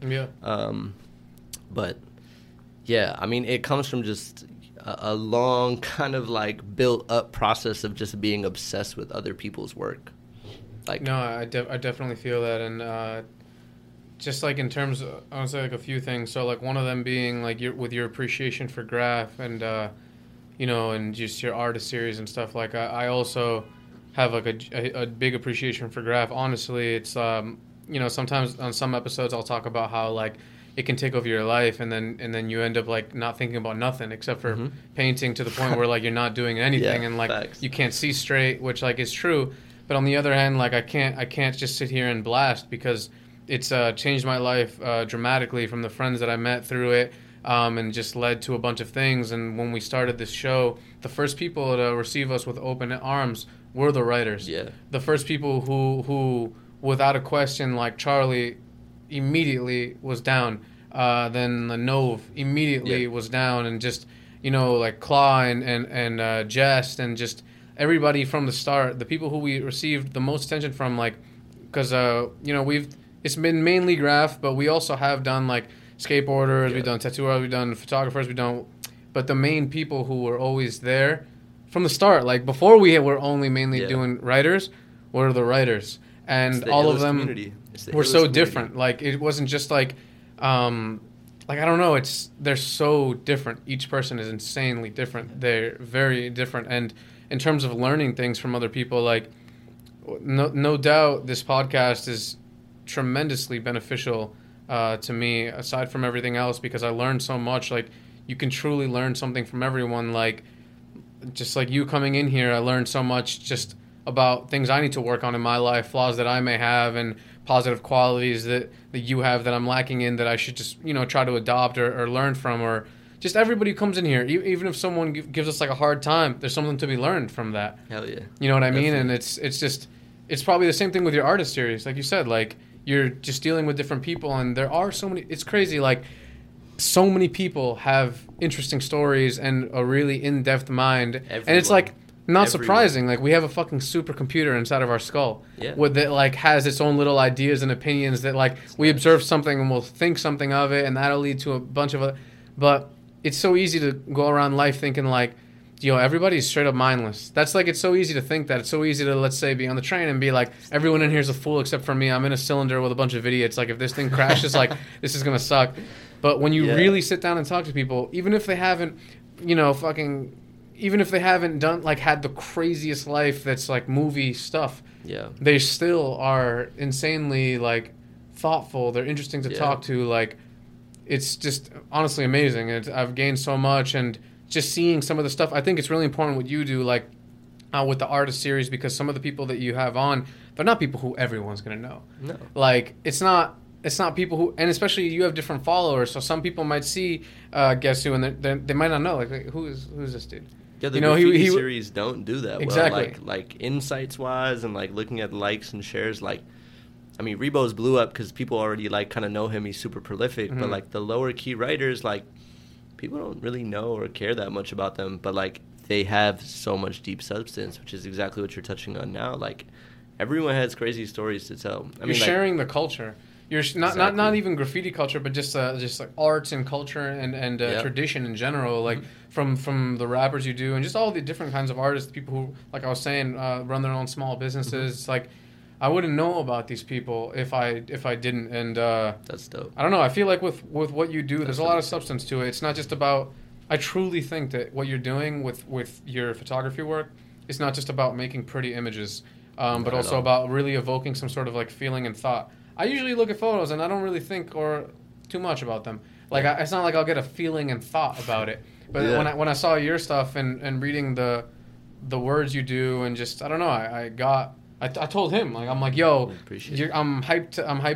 But yeah, I mean, it comes from just a long kind of, like, built up process of just being obsessed with other people's work. Like, no, I definitely feel that. And just, like, in terms of, I want to say, like, a few things. So, like, one of them being, like, with your appreciation for graph and, and just your artist series and stuff. Like, I also have, like, a big appreciation for graph. Honestly, it's, sometimes on some episodes I'll talk about how, like, it can take over your life, and then you end up, like, not thinking about nothing except for painting to the point where, like, you're not doing anything. And, like, facts. You can't see straight, which, like, is true. But on the other hand, like, I can't just sit here and blast because it's changed my life dramatically from the friends that I met through it, and just led to a bunch of things. And when we started this show, the first people to receive us with open arms were the writers. Yeah. The first people who without a question, like Charlie, immediately was down. Then the Nove immediately was down, and just, like Claw and Jest, and just everybody from the start, the people who we received the most attention from, like, because it's been mainly graph, but we also have done, like, skateboarders, we've done tattoo artists, we've done photographers, but the main people who were always there from the start, like, before we were only mainly doing writers, were the writers. And all of them were so different. Like, it wasn't just, like, I don't know, they're so different. Each person is insanely different. They're very different. And in terms of learning things from other people, like, no doubt this podcast is tremendously beneficial to me, aside from everything else, because I learned so much. Like, you can truly learn something from everyone. Like, just like you coming in here, I learned so much just about things I need to work on in my life, flaws that I may have, and positive qualities that you have that I'm lacking in, that I should just, try to adopt or learn from. Or just everybody who comes in here, even if someone gives us, like, a hard time, there's something to be learned from that. Hell yeah. You know what I mean? And it's probably the same thing with your artist series. Like you said, like, you're just dealing with different people, and there are so many. It's crazy. Like, so many people have interesting stories and a really in-depth mind, and it's like not surprising. Like, we have a fucking supercomputer inside of our skull, that like has its own little ideas and opinions that like we observe something and we'll think something of it, and that'll lead to a bunch of other. But it's so easy to go around life thinking like, everybody's straight up mindless. That's like, it's so easy to think that. It's so easy to, let's say, be on the train and be like, everyone in here is a fool except for me. I'm in a cylinder with a bunch of idiots. Like, if this thing crashes, like, this is going to suck. But when you really sit down and talk to people, even if they haven't, even if they haven't done, like, had the craziest life that's, like, movie stuff, they still are insanely, like, thoughtful. They're interesting to talk to. Like, it's just honestly amazing. I've gained so much, and just seeing some of the stuff, I think it's really important what you do, like with the artist series, because some of the people that you have on, they're not people who everyone's going to know. No. Like, it's not people who, and especially you have different followers, so some people might see Guess Who, and they might not know, like who is this dude? Yeah, the graffiti series don't do that exactly. well. Like insights-wise and, like, looking at likes and shares, like, I mean, Rebos blew up because people already, like, kind of know him. He's super prolific. But, like, the lower-key writers, like, people don't really know or care that much about them, but, like, they have so much deep substance, which is exactly what you're touching on now. Like, everyone has crazy stories to tell. You're sharing the culture. You're not even graffiti culture, but just like arts and culture and tradition in general. Like from the rappers you do, and just all the different kinds of artists, people who, like I was saying, run their own small businesses. It's like, I wouldn't know about these people if I didn't, and that's dope. I don't know. I feel like with what you do, there's a lot of substance to it. It's not just about. I truly think that what you're doing with your photography work is not just about making pretty images, but also about really evoking some sort of, like, feeling and thought. I usually look at photos and I don't really think or too much about them. Like, it's not like I'll get a feeling and thought about it. But when I saw your stuff and reading the words you do, and just, I don't know, I told him, like, I'm like, yo, I'm hyped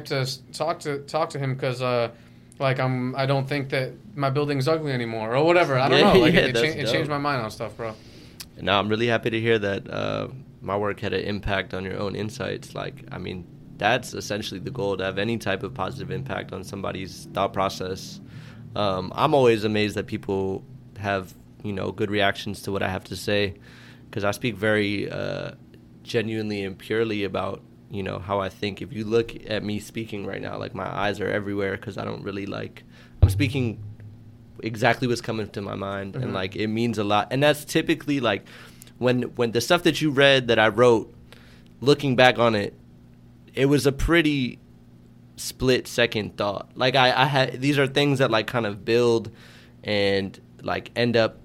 to talk to him because like, I don't think that my building's ugly anymore or whatever. I don't know. Like, it changed my mind on stuff, bro. No, I'm really happy to hear that my work had an impact on your own insights. Like, I mean, that's essentially the goal, to have any type of positive impact on somebody's thought process. I'm always amazed that people have, good reactions to what I have to say, because I speak very genuinely and purely about, how I think. If you look at me speaking right now, like, my eyes are everywhere because I don't really, like, I'm speaking exactly what's coming to my mind, and, like, it means a lot. And that's typically, like, when the stuff that you read that I wrote, looking back on it, it was a pretty split second thought. Like, I had, these are things that, like, kind of build and, like, end up,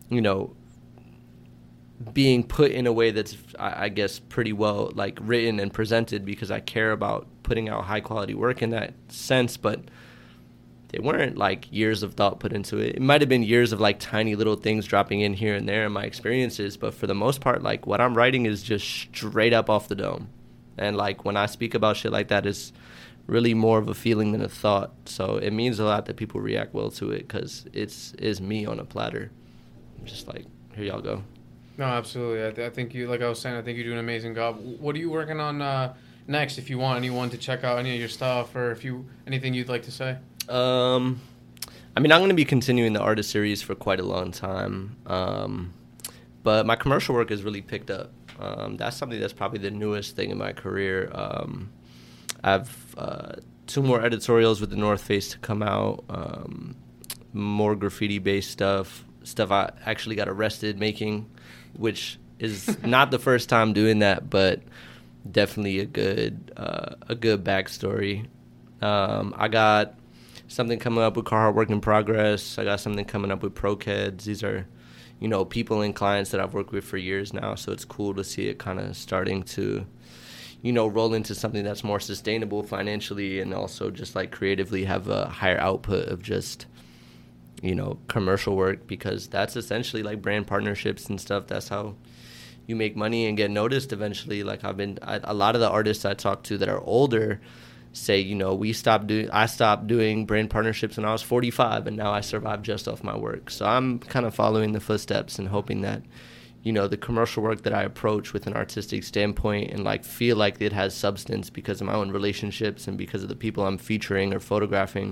being put in a way that's, I guess, pretty well, like, written and presented, because I care about putting out high quality work in that sense. But they weren't, like, years of thought put into it. It might have been years of, like, tiny little things dropping in here and there in my experiences, but for the most part, like, what I'm writing is just straight up off the dome. And, like, when I speak about shit like that, it's really more of a feeling than a thought. So it means a lot that people react well to it, because it's me on a platter. I'm just like, here y'all go. No, absolutely. I think you, like I was saying, I think you do an amazing job. What are you working on next? If you want anyone to check out any of your stuff, or anything you'd like to say. I mean, I'm going to be continuing the artist series for quite a long time. But my commercial work has really picked up. That's something that's probably the newest thing in my career. I've 2 more editorials with the North Face to come out, more graffiti-based stuff I actually got arrested making, which is not the first time doing that, but definitely a good backstory. I got something coming up with Carhartt Work in Progress. I got something coming up with ProKeds. These are, people and clients that I've worked with for years now, so it's cool to see it kind of starting to, roll into something that's more sustainable financially, and also just, like, creatively have a higher output of just, commercial work, because that's essentially, like, brand partnerships and stuff. That's how you make money and get noticed eventually. Like, a lot of the artists I talk to that are older say, I stopped doing brand partnerships when I was 45, and now I survive just off my work. So I'm kind of following the footsteps and hoping that, you know, the commercial work that I approach with an artistic standpoint and like feel like it has substance because of my own relationships and because of the people I'm featuring or photographing.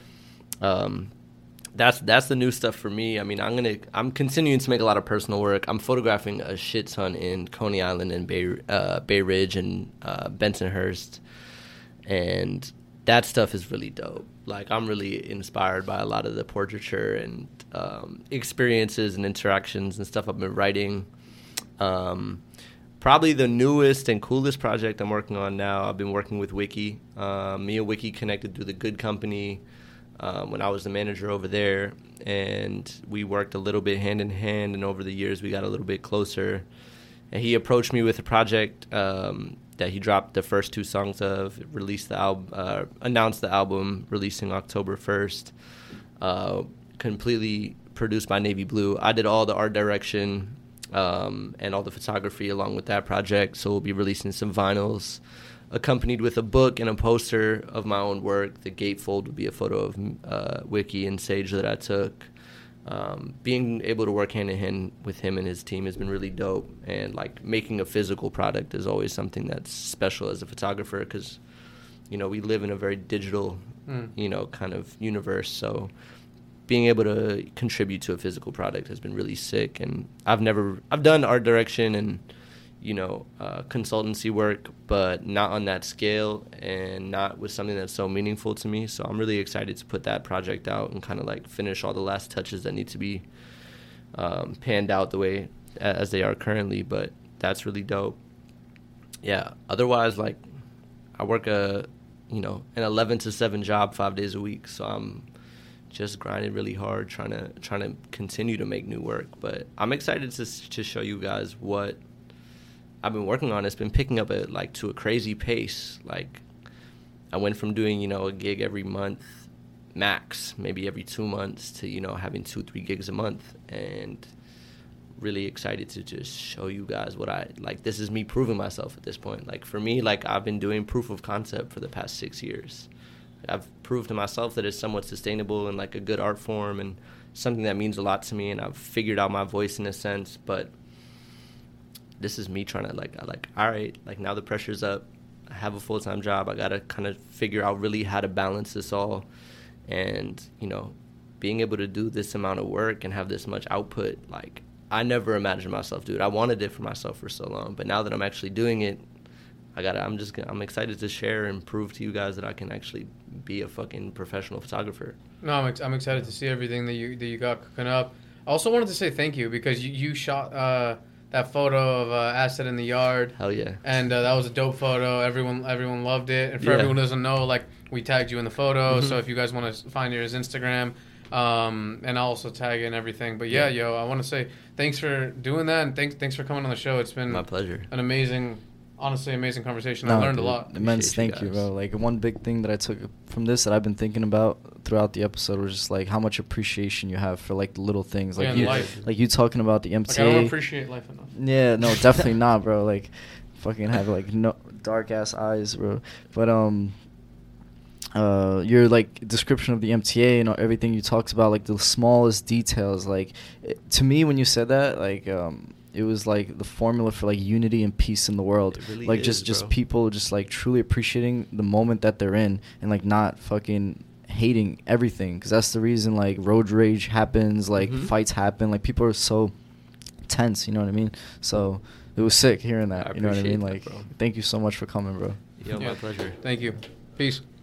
That's the new stuff for me. I mean, I'm continuing to make a lot of personal work. I'm photographing a shit ton in Coney Island and Bay Ridge and Bensonhurst, and that stuff is really dope. Like, I'm really inspired by a lot of the portraiture and experiences and interactions and stuff I've been writing. Probably the newest and coolest project I'm working on now, I've been working with Wiki. Me and Wiki connected through the Good Company when I was the manager over there, and we worked a little bit hand in hand, and over the years we got a little bit closer. And he approached me with a project that he dropped the first 2 songs of, released the album, announced the album releasing October 1st, completely produced by Navy Blue. I did all the art direction and all the photography along with that project, so we'll be releasing some vinyls accompanied with a book and a poster of my own work. The gatefold would be a photo of Wiki and Sage that I took. Being able to work hand in hand with him and his team has been really dope, and like making a physical product is always something that's special as a photographer, because you know we live in a very digital you know kind of universe, so being able to contribute to a physical product has been really sick. And I've done art direction and you know consultancy work, but not on that scale and not with something that's so meaningful to me. So I'm really excited to put that project out and kind of like finish all the last touches that need to be panned out the way as they are currently. But that's really dope. Yeah, otherwise, like, I work an 11 to 7 job 5 days a week, so I'm just grinding really hard trying to continue to make new work. But I'm excited to show you guys what I've been working on. It's been picking up to a crazy pace. Like, I went from doing, you know, a gig every month max, maybe every 2 months, to, you know, having 2-3 gigs a month, and really excited to just show you guys what I like. This is me proving myself at this point. Like, for me, like, I've been doing proof of concept for the past 6 years. I've proved to myself that it's somewhat sustainable and like a good art form and something that means a lot to me, and I've figured out my voice in a sense. But this is me trying to all right, like, now the pressure's up. I have a full-time job. I got to kind of figure out really how to balance this all. And, you know, being able to do this amount of work and have this much output, like, I never imagined myself doing it. I wanted it for myself for so long, but now that I'm actually doing it, I'm excited to share and prove to you guys that I can actually be a fucking professional photographer. No, I'm excited to see everything that you got cooking up. I also wanted to say thank you, because you shot that photo of Acid in the Yard. Hell yeah. And that was a dope photo. Everyone loved it. And for everyone who doesn't know, like, we tagged you in the photo. So if you guys want to find his Instagram, and I'll also tag in everything. But yeah, yo, I want to say thanks for doing that, and thanks for coming on the show. It's been my pleasure. An amazing conversation. I learned a lot. Immense thank you, bro. Like, one big thing that I took from this that I've been thinking about throughout the episode was just like how much appreciation you have for like the little things. Like, you talking about the MTA. Like, I don't appreciate life enough. Yeah, no, definitely not, bro. Like, fucking have like no dark ass eyes, bro. But your like description of the MTA and everything you talked about, like the smallest details, like to me when you said that, like it was like the formula for like unity and peace in the world. It really like is, just bro. People just like truly appreciating the moment that they're in, and like not fucking hating everything, because that's the reason like road rage happens, like fights happen, like people are so tense, you know what I mean? So it was sick hearing that. You know what I mean? Like, bro. Thank you so much for coming, bro. Yo, my pleasure. Thank you. Peace.